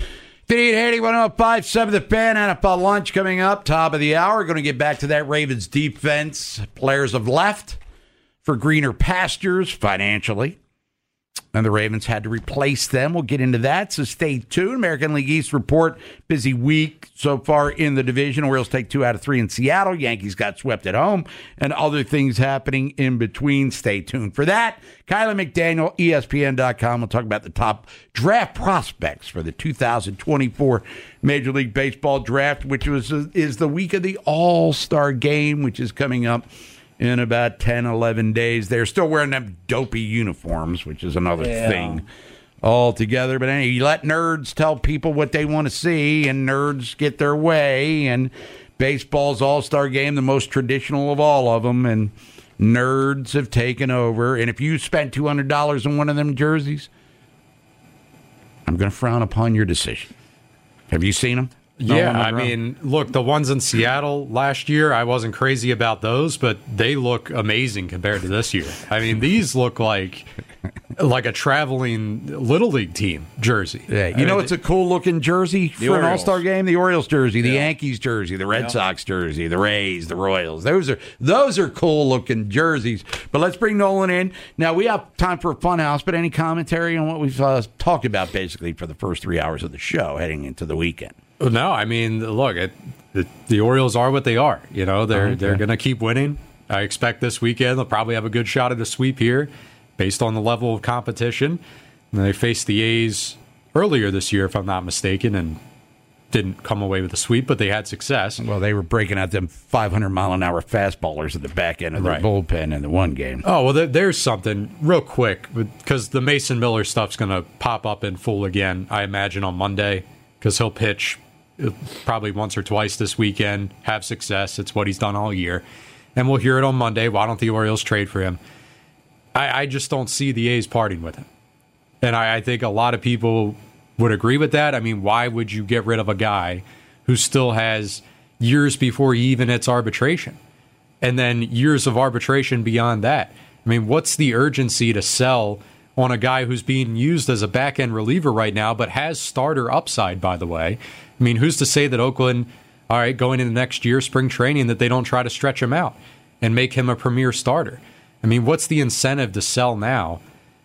fifty-eight eighty, one oh five seven The Fan. N F L lunch coming up, top of the hour. Going to get back to that Ravens defense. Players have left for greener pastures financially, and the Ravens had to replace them. We'll get into that, so stay tuned. American League East report, busy week so far in the division. Orioles take two out of three in Seattle. Yankees got swept at home, and other things happening in between. Stay tuned for that. Kyler McDaniel, E S P N dot com. We'll talk about the top draft prospects for the two thousand twenty-four Major League Baseball draft, which was is the week of the All-Star Game, which is coming up in about ten, eleven days. They're still wearing them dopey uniforms, which is another yeah. thing altogether. But anyway, you let nerds tell people what they want to see, and nerds get their way. And baseball's All-Star Game, the most traditional of all of them, and nerds have taken over. And if you spent two hundred dollars on one of them jerseys, I'm going to frown upon your decision. Have you seen them? Yeah, I mean, look, the ones in Seattle last year, I wasn't crazy about those, but they look amazing compared to this year. I mean, these look like like a traveling Little League team jersey. Yeah, you I know, mean, it's a cool-looking jersey for Orioles. An All-Star game. The Orioles jersey, the yeah. Yankees jersey, the Red yeah. Sox jersey, the Rays, the Royals. Those are those are cool-looking jerseys. But let's bring Nolan in. Now, we have time for a funhouse, but any commentary on what we've uh, talked about, basically, for the first three hours of the show heading into the weekend? No, I mean, look, it, it, the Orioles are what they are. You know, they're okay. they're going to keep winning. I expect this weekend they'll probably have a good shot at a sweep here based on the level of competition. And they faced the A's earlier this year, if I'm not mistaken, and didn't come away with a sweep, but they had success. Well, they were breaking out them five hundred mile an hour fastballers at the back end of their right. bullpen in the one game. Oh, well, there, there's something real quick, because the Mason Miller stuff's going to pop up in full again, I imagine, on Monday, because he'll pitch probably once or twice this weekend, have success. It's what he's done all year. And we'll hear it on Monday. Why don't the Orioles trade for him? I, I just don't see the A's parting with him. And I, I think a lot of people would agree with that. I mean, why would you get rid of a guy who still has years before he even hits arbitration? And then years of arbitration beyond that. I mean, what's the urgency to sell on a guy who's being used as a back-end reliever right now, but has starter upside, by the way? I mean, who's to say that Oakland, all right, going into next year, spring training, that they don't try to stretch him out and make him a premier starter? I mean, what's the incentive to sell now?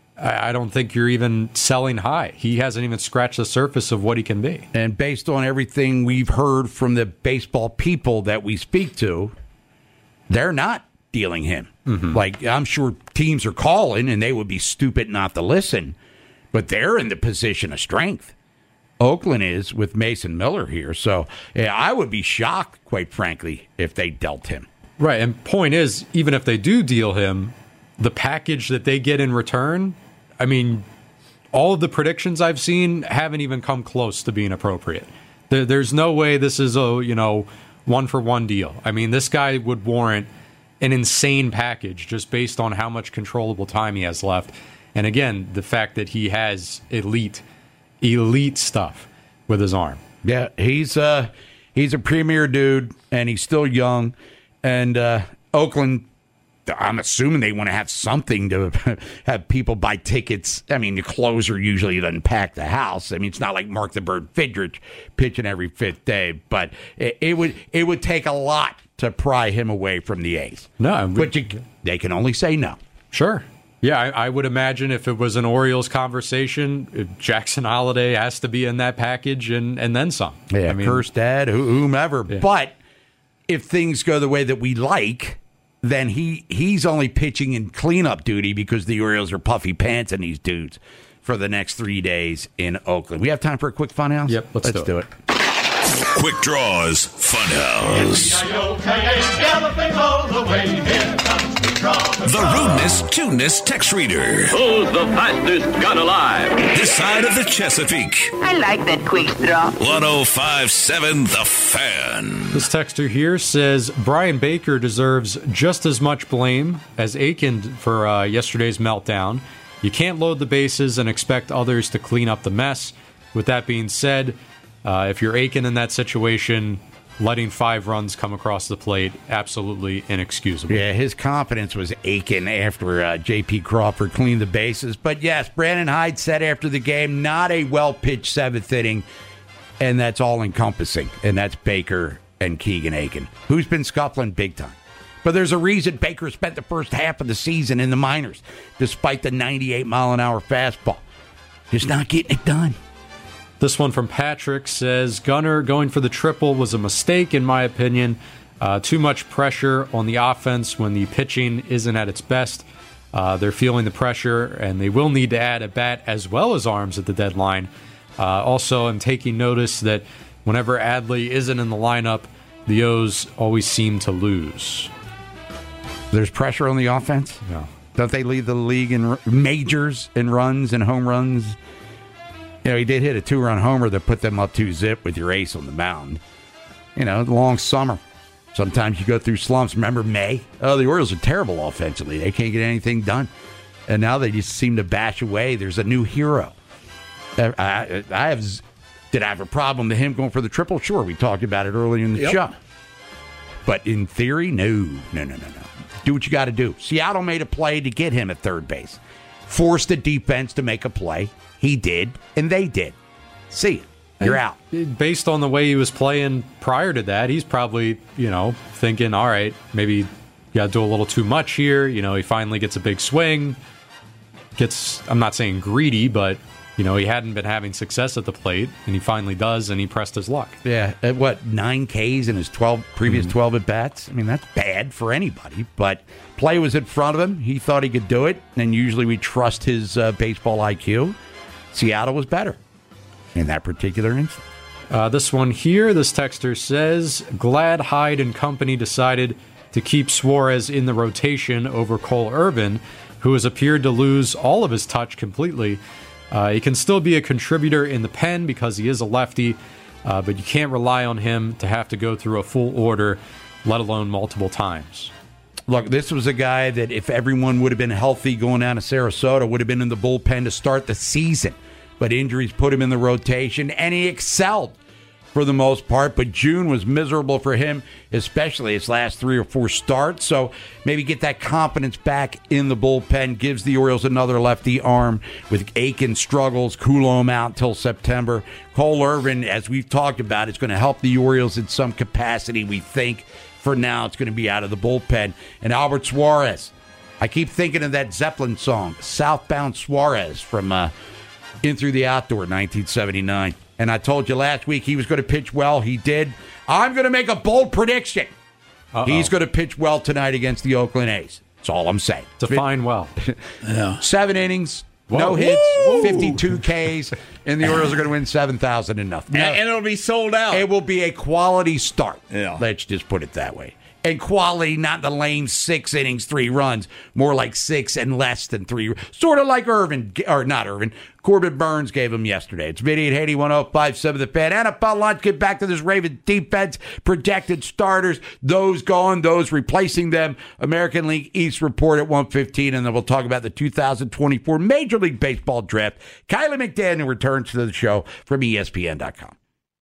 I don't think you're even selling high. He hasn't even scratched the surface of what he can be. And based on everything we've heard from the baseball people that we speak to, they're not dealing him. Mm-hmm. Like, I'm sure teams are calling, and they would be stupid not to listen, but they're in the position of strength. Oakland is with Mason Miller here. So yeah, I would be shocked, quite frankly, if they dealt him. Right, and point is, even if they do deal him, the package that they get in return, I mean, all of the predictions I've seen haven't even come close to being appropriate. There, there's no way this is a, you know, one-for-one deal. I mean, this guy would warrant an insane package just based on how much controllable time he has left. And again, the fact that he has elite elite stuff with his arm. Yeah, he's uh he's a premier dude, and he's still young. And uh, Oakland, I'm assuming they want to have something to have people buy tickets. I mean, the closer usually doesn't pack the house. I mean, it's not like Mark the Bird Fidrich pitching every fifth day, but it, it would it would take a lot to pry him away from the A's. No, we, but you, they can only say no. Sure. Yeah, I, I would imagine if it was an Orioles conversation, Jackson Holliday has to be in that package and, and then some. Yeah, I mean, Kjerstad, whomever. Yeah. But if things go the way that we like, then he he's only pitching in cleanup duty because the Orioles are puffy pants in these dudes for the next three days in Oakland. We have time for a quick funhouse? Yep, let's, let's do, do it. it. Quick Draws Funhouse. The rudeness, tuneness text reader. Who's the fastest gun alive? This side of the Chesapeake. I like that quick draw. one oh five point seven The Fan. This texter here says Brian Baker deserves just as much blame as Aiken for uh, yesterday's meltdown. You can't load the bases and expect others to clean up the mess. With that being said, uh, if you're Aiken in that situation, letting five runs come across the plate, absolutely inexcusable. Yeah, his confidence was aching after uh, J P. Crawford cleaned the bases. But yes, Brandon Hyde said after the game, not a well-pitched seventh inning. and that's all encompassing, and that's Baker and Keegan Aiken, who's been scuffling big time. But there's a reason Baker spent the first half of the season in the minors, despite the ninety-eight mile an hour fastball. Just not getting it done. This one from Patrick says, Gunnar going for the triple was a mistake, in my opinion. Uh, too much pressure on the offense when the pitching isn't at its best. Uh, they're feeling the pressure, and they will need to add a bat as well as arms at the deadline. Uh, also, I'm taking notice that whenever Adley isn't in the lineup, the O's always seem to lose. There's pressure on the offense? No. Don't they lead the league in majors and runs and home runs? You know, he did hit a two-run homer that put them up two zip with your ace on the mound. You know, long summer. Sometimes you go through slumps. Remember May? Oh, the Orioles are terrible offensively. They can't get anything done. And now they just seem to bash away. There's a new hero. I, I have. Did I have a problem with him going for the triple? Sure, we talked about it earlier in the yep. show. But in theory, no, no, no, no, no. Do what you got to do. Seattle made a play to get him at third base. Forced the defense to make a play. He did, and they did. See you. You're out. Based on the way he was playing prior to that, he's probably, you know, thinking, all right, maybe you got to do a little too much here. You know, he finally gets a big swing. Gets, I'm not saying greedy, but, you know, he hadn't been having success at the plate, and he finally does, and he pressed his luck. Yeah, at what, nine Ks in his twelve previous mm-hmm. twelve at-bats? I mean, that's bad for anybody, but play was in front of him. He thought he could do it, and usually we trust his uh, baseball I Q. Seattle was better in that particular instance. Uh, this one here, this texter says, glad Hyde and company decided to keep Suarez in the rotation over Cole Irvin, who has appeared to lose all of his touch completely. Uh, he can still be a contributor in the pen because he is a lefty, uh, but you can't rely on him to have to go through a full order, let alone multiple times. Look, this was a guy that if everyone would have been healthy going down to Sarasota, would have been in the bullpen to start the season. But injuries put him in the rotation, and he excelled for the most part. But June was miserable for him, especially his last three or four starts. So maybe get that confidence back in the bullpen, gives the Orioles another lefty arm with Aiken struggles, Coulomb out until September. Cole Irvin, as we've talked about, is going to help the Orioles in some capacity, we think. For now, it's going to be out of the bullpen. And Albert Suarez. I keep thinking of that Zeppelin song, Southbound Suarez, from uh, In Through the Outdoor, nineteen seventy-nine. And I told you last week he was going to pitch well. He did. I'm going to make a bold prediction. Uh-oh. He's going to pitch well tonight against the Oakland A's. That's all I'm saying. Define well. yeah. Seven innings. Whoa. No hits, Woo! fifty-two Ks, and the Orioles are going to win seven thousand to nothing. And, and it'll be sold out. It will be a quality start. Yeah. Let's just put it that way. And quality, not the lame six innings, three runs, more like six and less than three. Sort of like Irvin, or not Irvin, Corbin Burns gave him yesterday. It's Vinny at Haiti, one oh five point seven The Fan. N F L lunch, get back to this Ravens defense, projected starters, those gone, those replacing them. American League East report at one fifteen, and then we'll talk about the two thousand twenty-four Major League Baseball draft. Kylie McDaniel returns to the show from E S P N dot com.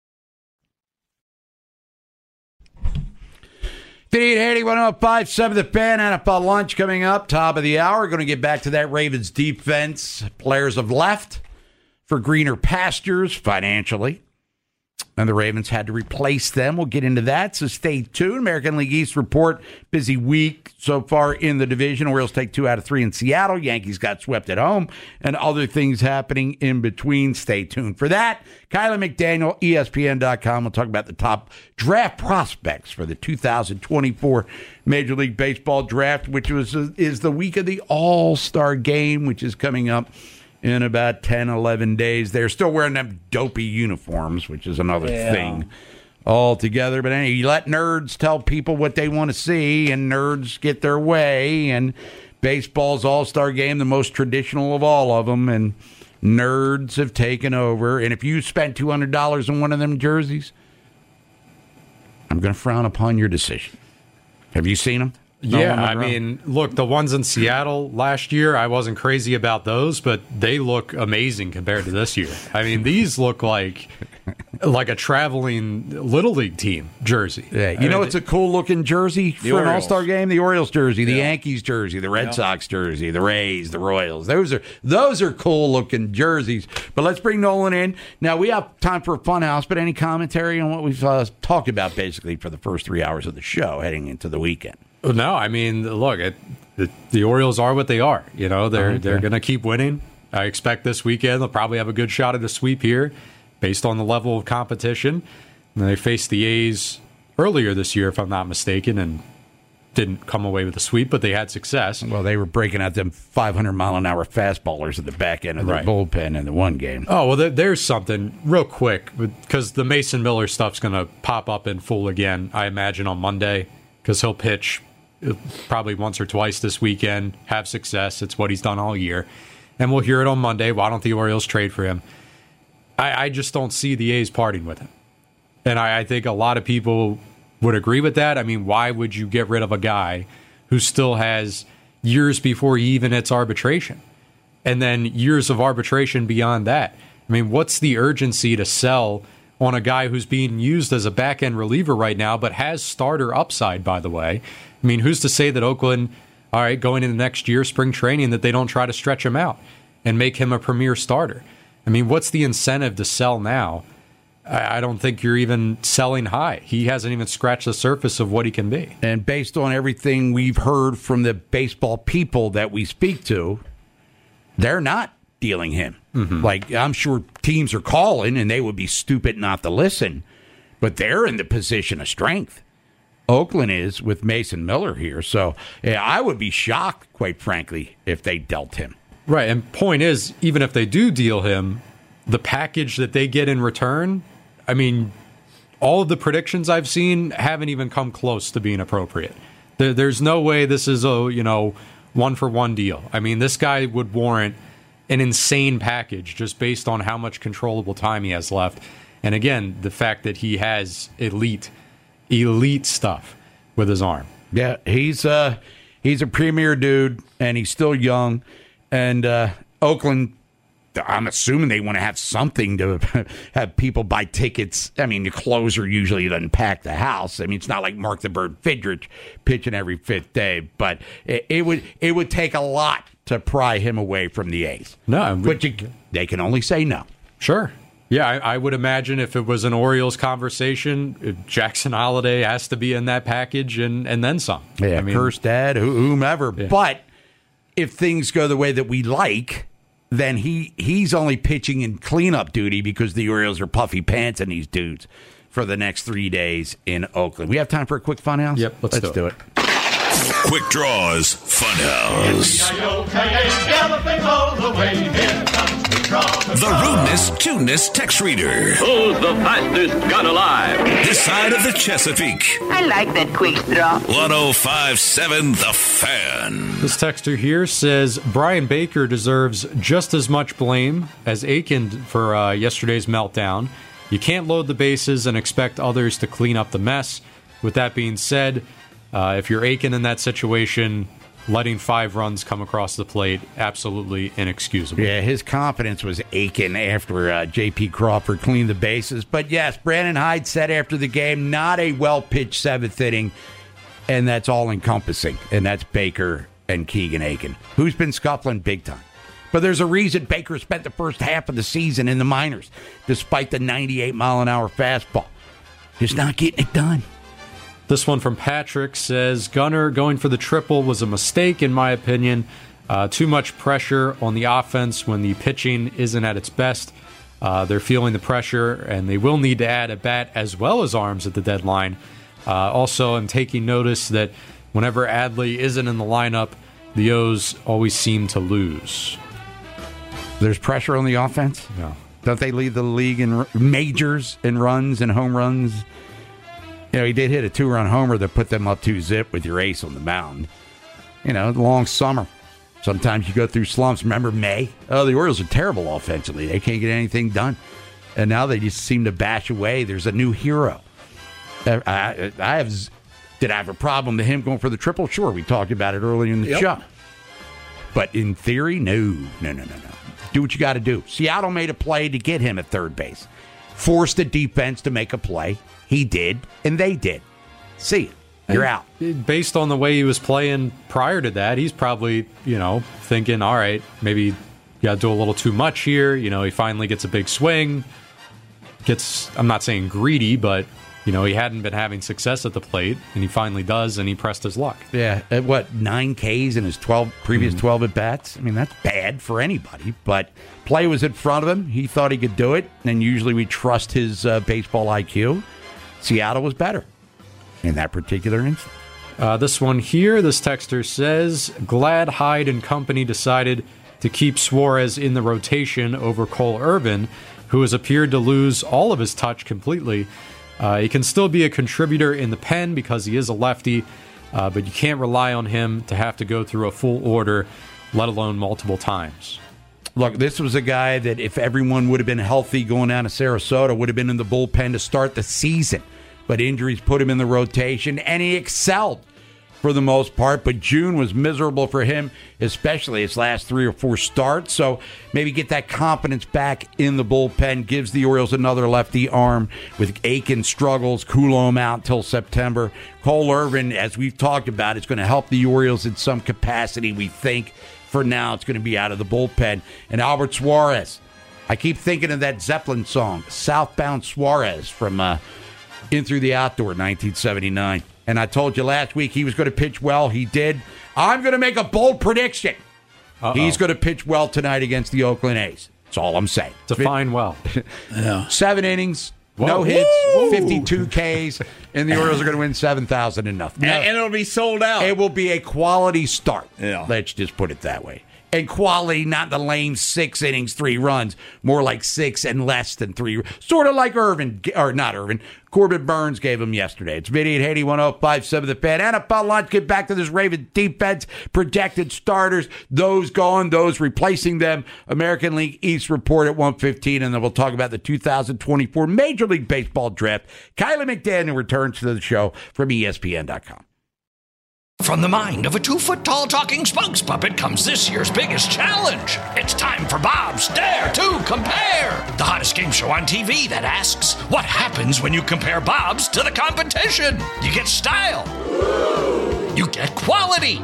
eight eighty, one oh five point seven The Fan. N F L lunch coming up, top of the hour. Going to get back to that Ravens defense. Players have left for greener pastures financially, and the Ravens had to replace them. We'll get into that, so stay tuned. American League East report, busy week so far in the division. Orioles take two out of three in Seattle. Yankees got swept at home, and other things happening in between. Stay tuned for that. Kylie McDaniel, E S P N dot com. We'll talk about the top draft prospects for the two thousand twenty-four Major League Baseball draft, which was is the week of the All-Star Game, which is coming up in about ten, eleven days. They're still wearing them dopey uniforms, which is another yeah. thing altogether. But anyway, you let nerds tell people what they want to see, and nerds get their way. And baseball's All-Star Game, the most traditional of all of them, and nerds have taken over. And if you spent two hundred dollars on one of them jerseys, I'm going to frown upon your decision. Have you seen them? No, yeah, I mean, look, the ones in Seattle last year, I wasn't crazy about those, but they look amazing compared to this year. I mean, these look like like a traveling Little League team jersey. Yeah, you I know mean, it's a cool-looking jersey for Orioles. an All-Star game? The Orioles jersey, the yeah. Yankees jersey, the Red yeah. Sox jersey, the Rays, the Royals. Those are those are cool-looking jerseys. But let's bring Nolan in. Now, we have time for a fun house, but any commentary on what we've uh, talked about basically for the first three hours of the show heading into the weekend? No, I mean, look, it, the, the Orioles are what they are. You know, they're, okay. they're going to keep winning. I expect this weekend they'll probably have a good shot at a sweep here, based on the level of competition. And they faced the A's earlier this year, if I'm not mistaken, and didn't come away with a sweep, but they had success. Well, they were breaking out them five hundred mile an hour fastballers at the back end of their right. bullpen in the one game. Oh, well, there's something real quick, because the Mason Miller stuff's going to pop up in full again, I imagine, on Monday, because he'll pitch probably once or twice this weekend, have success. It's what he's done all year. And we'll hear it on Monday. Why don't the Orioles trade for him? I, I just don't see the A's parting with him. And I, I think a lot of people would agree with that. I mean, why would you get rid of a guy who still has years before he even hits arbitration? And then years of arbitration beyond that. I mean, what's the urgency to sell on a guy who's being used as a back-end reliever right now, but has starter upside, by the way? I mean, who's to say that Oakland, all right, going into next year, spring training, that they don't try to stretch him out and make him a premier starter? I mean, what's the incentive to sell now? I don't think you're even selling high. He hasn't even scratched the surface of what he can be. And based on everything we've heard from the baseball people that we speak to, they're not dealing him. Mm-hmm. Like, I'm sure teams are calling, and they would be stupid not to listen, but they're in the position of strength. Oakland is with Mason Miller here. So yeah, I would be shocked, quite frankly, if they dealt him. Right, and point is, even if they do deal him, the package that they get in return, I mean, all of the predictions I've seen haven't even come close to being appropriate. There, there's no way this is a, you know, one-for-one deal. I mean, this guy would warrant an insane package just based on how much controllable time he has left. And again, the fact that he has elite, elite stuff with his arm. Yeah, he's uh, he's a premier dude, and he's still young. And uh, Oakland, I'm assuming they want to have something to have people buy tickets. I mean, the closer usually doesn't pack the house. I mean, it's not like Mark the Bird Fidrich pitching every fifth day, but it, it would it would take a lot to pry him away from the A's. No, we, but you, they can only say no. Sure. Yeah, I, I would imagine if it was an Orioles conversation, Jackson Holliday has to be in that package and, and then some. Yeah, I mean, Kjerstad, whomever. Yeah. But if things go the way that we like, then he he's only pitching in cleanup duty because the Orioles are puffy pants in these dudes for the next three days in Oakland. We have time for a quick funhouse? Yep, let's, let's do, do it. it. Quick Draws Funhouse. The rudeness, tuneness text reader. Who's the fastest gun alive? This side of the Chesapeake. I like that quick draw. one oh five point seven The Fan. This texter here says Brian Baker deserves just as much blame as Aiken for uh, yesterday's meltdown. You can't load the bases and expect others to clean up the mess. With that being said, uh, if you're Aiken in that situation, letting five runs come across the plate, absolutely inexcusable. Yeah, his confidence was aching after uh, J P. Crawford cleaned the bases. But yes, Brandon Hyde said after the game, not a well-pitched seventh inning, and that's all-encompassing. And that's Baker and Keegan Aiken, who's been scuffling big time. But there's a reason Baker spent the first half of the season in the minors, despite the ninety-eight mile an hour fastball. Just not getting it done. This one from Patrick says, Gunnar going for the triple was a mistake, in my opinion. Uh, too much pressure on the offense when the pitching isn't at its best. Uh, they're feeling the pressure, and they will need to add a bat as well as arms at the deadline. Uh, also, I'm taking notice that whenever Adley isn't in the lineup, the O's always seem to lose. There's pressure on the offense? No. Don't they lead the league in majors and runs and home runs? You know, he did hit a two-run homer that put them up two zip with your ace on the mound. You know, long summer. Sometimes you go through slumps. Remember May? Oh, the Orioles are terrible offensively. They can't get anything done. And now they just seem to bash away. There's a new hero. I, I, I have. Did I have a problem with him going for the triple? Sure, we talked about it earlier in the yep. show. But in theory, no, no, no, no, no. Do what you got to do. Seattle made a play to get him at third base. force the defense to make a play. He did, and they did. See it. You're out. Based on the way he was playing prior to that, he's probably, you know, thinking, all right, maybe you got to do a little too much here. You know, he finally gets a big swing. Gets, I'm not saying greedy, but, you know, he hadn't been having success at the plate, and he finally does, and he pressed his luck. Yeah, at what, nine Ks in his twelve previous mm-hmm. twelve at-bats? I mean, that's bad for anybody, but play was in front of him. He thought he could do it, and usually we trust his uh, baseball I Q. Seattle was better in that particular instance. Uh, this one here, this texter says, glad Hyde and company decided to keep Suarez in the rotation over Cole Irvin, who has appeared to lose all of his touch completely. Uh, he can still be a contributor in the pen because he is a lefty, uh, but you can't rely on him to have to go through a full order, let alone multiple times. Look, this was a guy that if everyone would have been healthy going down to Sarasota, would have been in the bullpen to start the season. But injuries put him in the rotation, and he excelled for the most part, but June was miserable for him, especially his last three or four starts. So maybe get that confidence back in the bullpen, gives the Orioles another lefty arm with Aiken struggles, Coulomb out until September. Cole Irvin, as we've talked about, is going to help the Orioles in some capacity, we think. For now, it's going to be out of the bullpen. And Albert Suarez, I keep thinking of that Zeppelin song, Southbound Suarez from uh, In Through the Outdoor, nineteen seventy-nine. And I told you last week he was going to pitch well. He did. I'm going to make a bold prediction. Uh-oh. He's going to pitch well tonight against the Oakland A's. That's all I'm saying. Define well. yeah. Seven innings, Whoa. no hits, Woo! fifty-two Ks, and the Orioles are going to win seven thousand and nothing. And, and it'll be sold out. It will be a quality start. Yeah. Let's just put it that way. And quality, not the lame six innings, three runs, more like six and less than three. Sort of like Irvin, or not Irvin, Corbin Burns gave him yesterday. It's Vinny at eighty-one oh five seven The Fan. N F L Lunch, get back to this Ravens defense, projected starters, those gone, those replacing them. American League East report at one fifteen, and then we'll talk about the two thousand twenty-four Major League Baseball draft. Kylie McDaniel returns to the show from E S P N dot com. From the mind of a two-foot-tall talking spokes puppet comes this year's biggest challenge. It's time for Bob's Dare to Compare, the hottest game show on T V that asks, what happens when you compare Bob's to the competition? You get style. You get quality.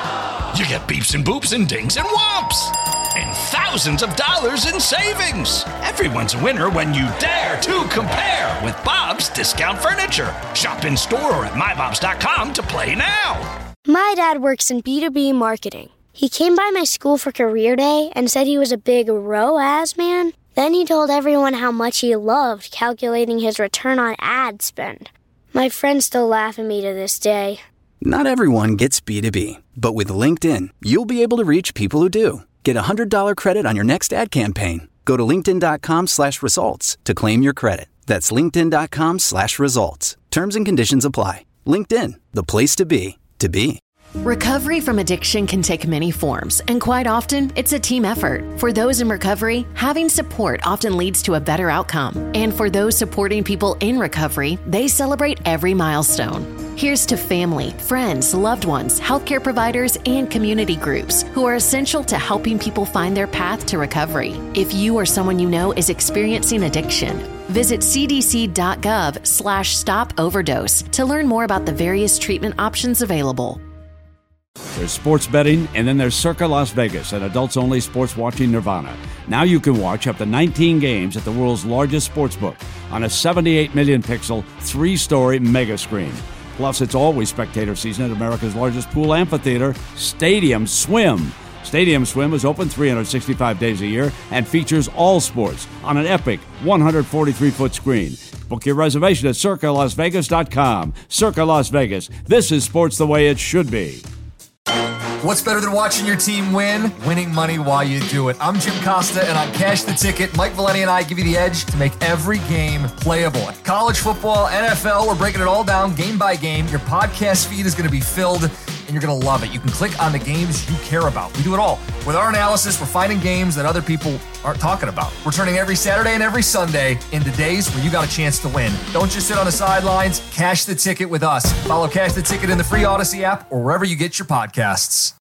You get beeps and boops and dings and whomps. And thousands of dollars in savings. Everyone's a winner when you dare to compare with Bob's Discount Furniture. Shop in store or at my bobs dot com to play now. My dad works in B two B marketing. He came by my school for career day and said he was a big R O A S man. Then he told everyone how much he loved calculating his return on ad spend. My friends still laugh at me to this day. Not everyone gets B two B, but with LinkedIn, you'll be able to reach people who do. Get a one hundred dollars credit on your next ad campaign. Go to linkedin.com slash results to claim your credit. That's linkedin.com slash results. Terms and conditions apply. LinkedIn, the place to be, to be. Recovery from addiction can take many forms, and quite often, it's a team effort. For those in recovery, having support often leads to a better outcome. And for those supporting people in recovery, they celebrate every milestone. Here's to family, friends, loved ones, healthcare providers, and community groups who are essential to helping people find their path to recovery. If you or someone you know is experiencing addiction, visit cdc.gov slash stop overdose to learn more about the various treatment options available. There's sports betting, and then there's Circa Las Vegas, an adults-only sports watching nirvana. Now you can watch up to nineteen games at the world's largest sportsbook on a seventy-eight million pixel, three-story mega screen. Plus, it's always spectator season at America's largest pool amphitheater, Stadium Swim. Stadium Swim is open three hundred sixty-five days a year and features all sports on an epic one hundred forty-three foot screen. Book your reservation at circa las vegas dot com. Circa Las Vegas. This is sports the way it should be. What's better than watching your team win? Winning money while you do it. I'm Jim Costa, and on Cash the Ticket, Mike Valeni and I give you the edge to make every game playable. College football, N F L, we're breaking it all down game by game. Your podcast feed is going to be filled, and you're going to love it. You can click on the games you care about. We do it all. With our analysis, we're finding games that other people aren't talking about. We're turning every Saturday and every Sunday into days where you got a chance to win. Don't just sit on the sidelines. Cash the Ticket with us. Follow Cash the Ticket in the free Odyssey app or wherever you get your podcasts.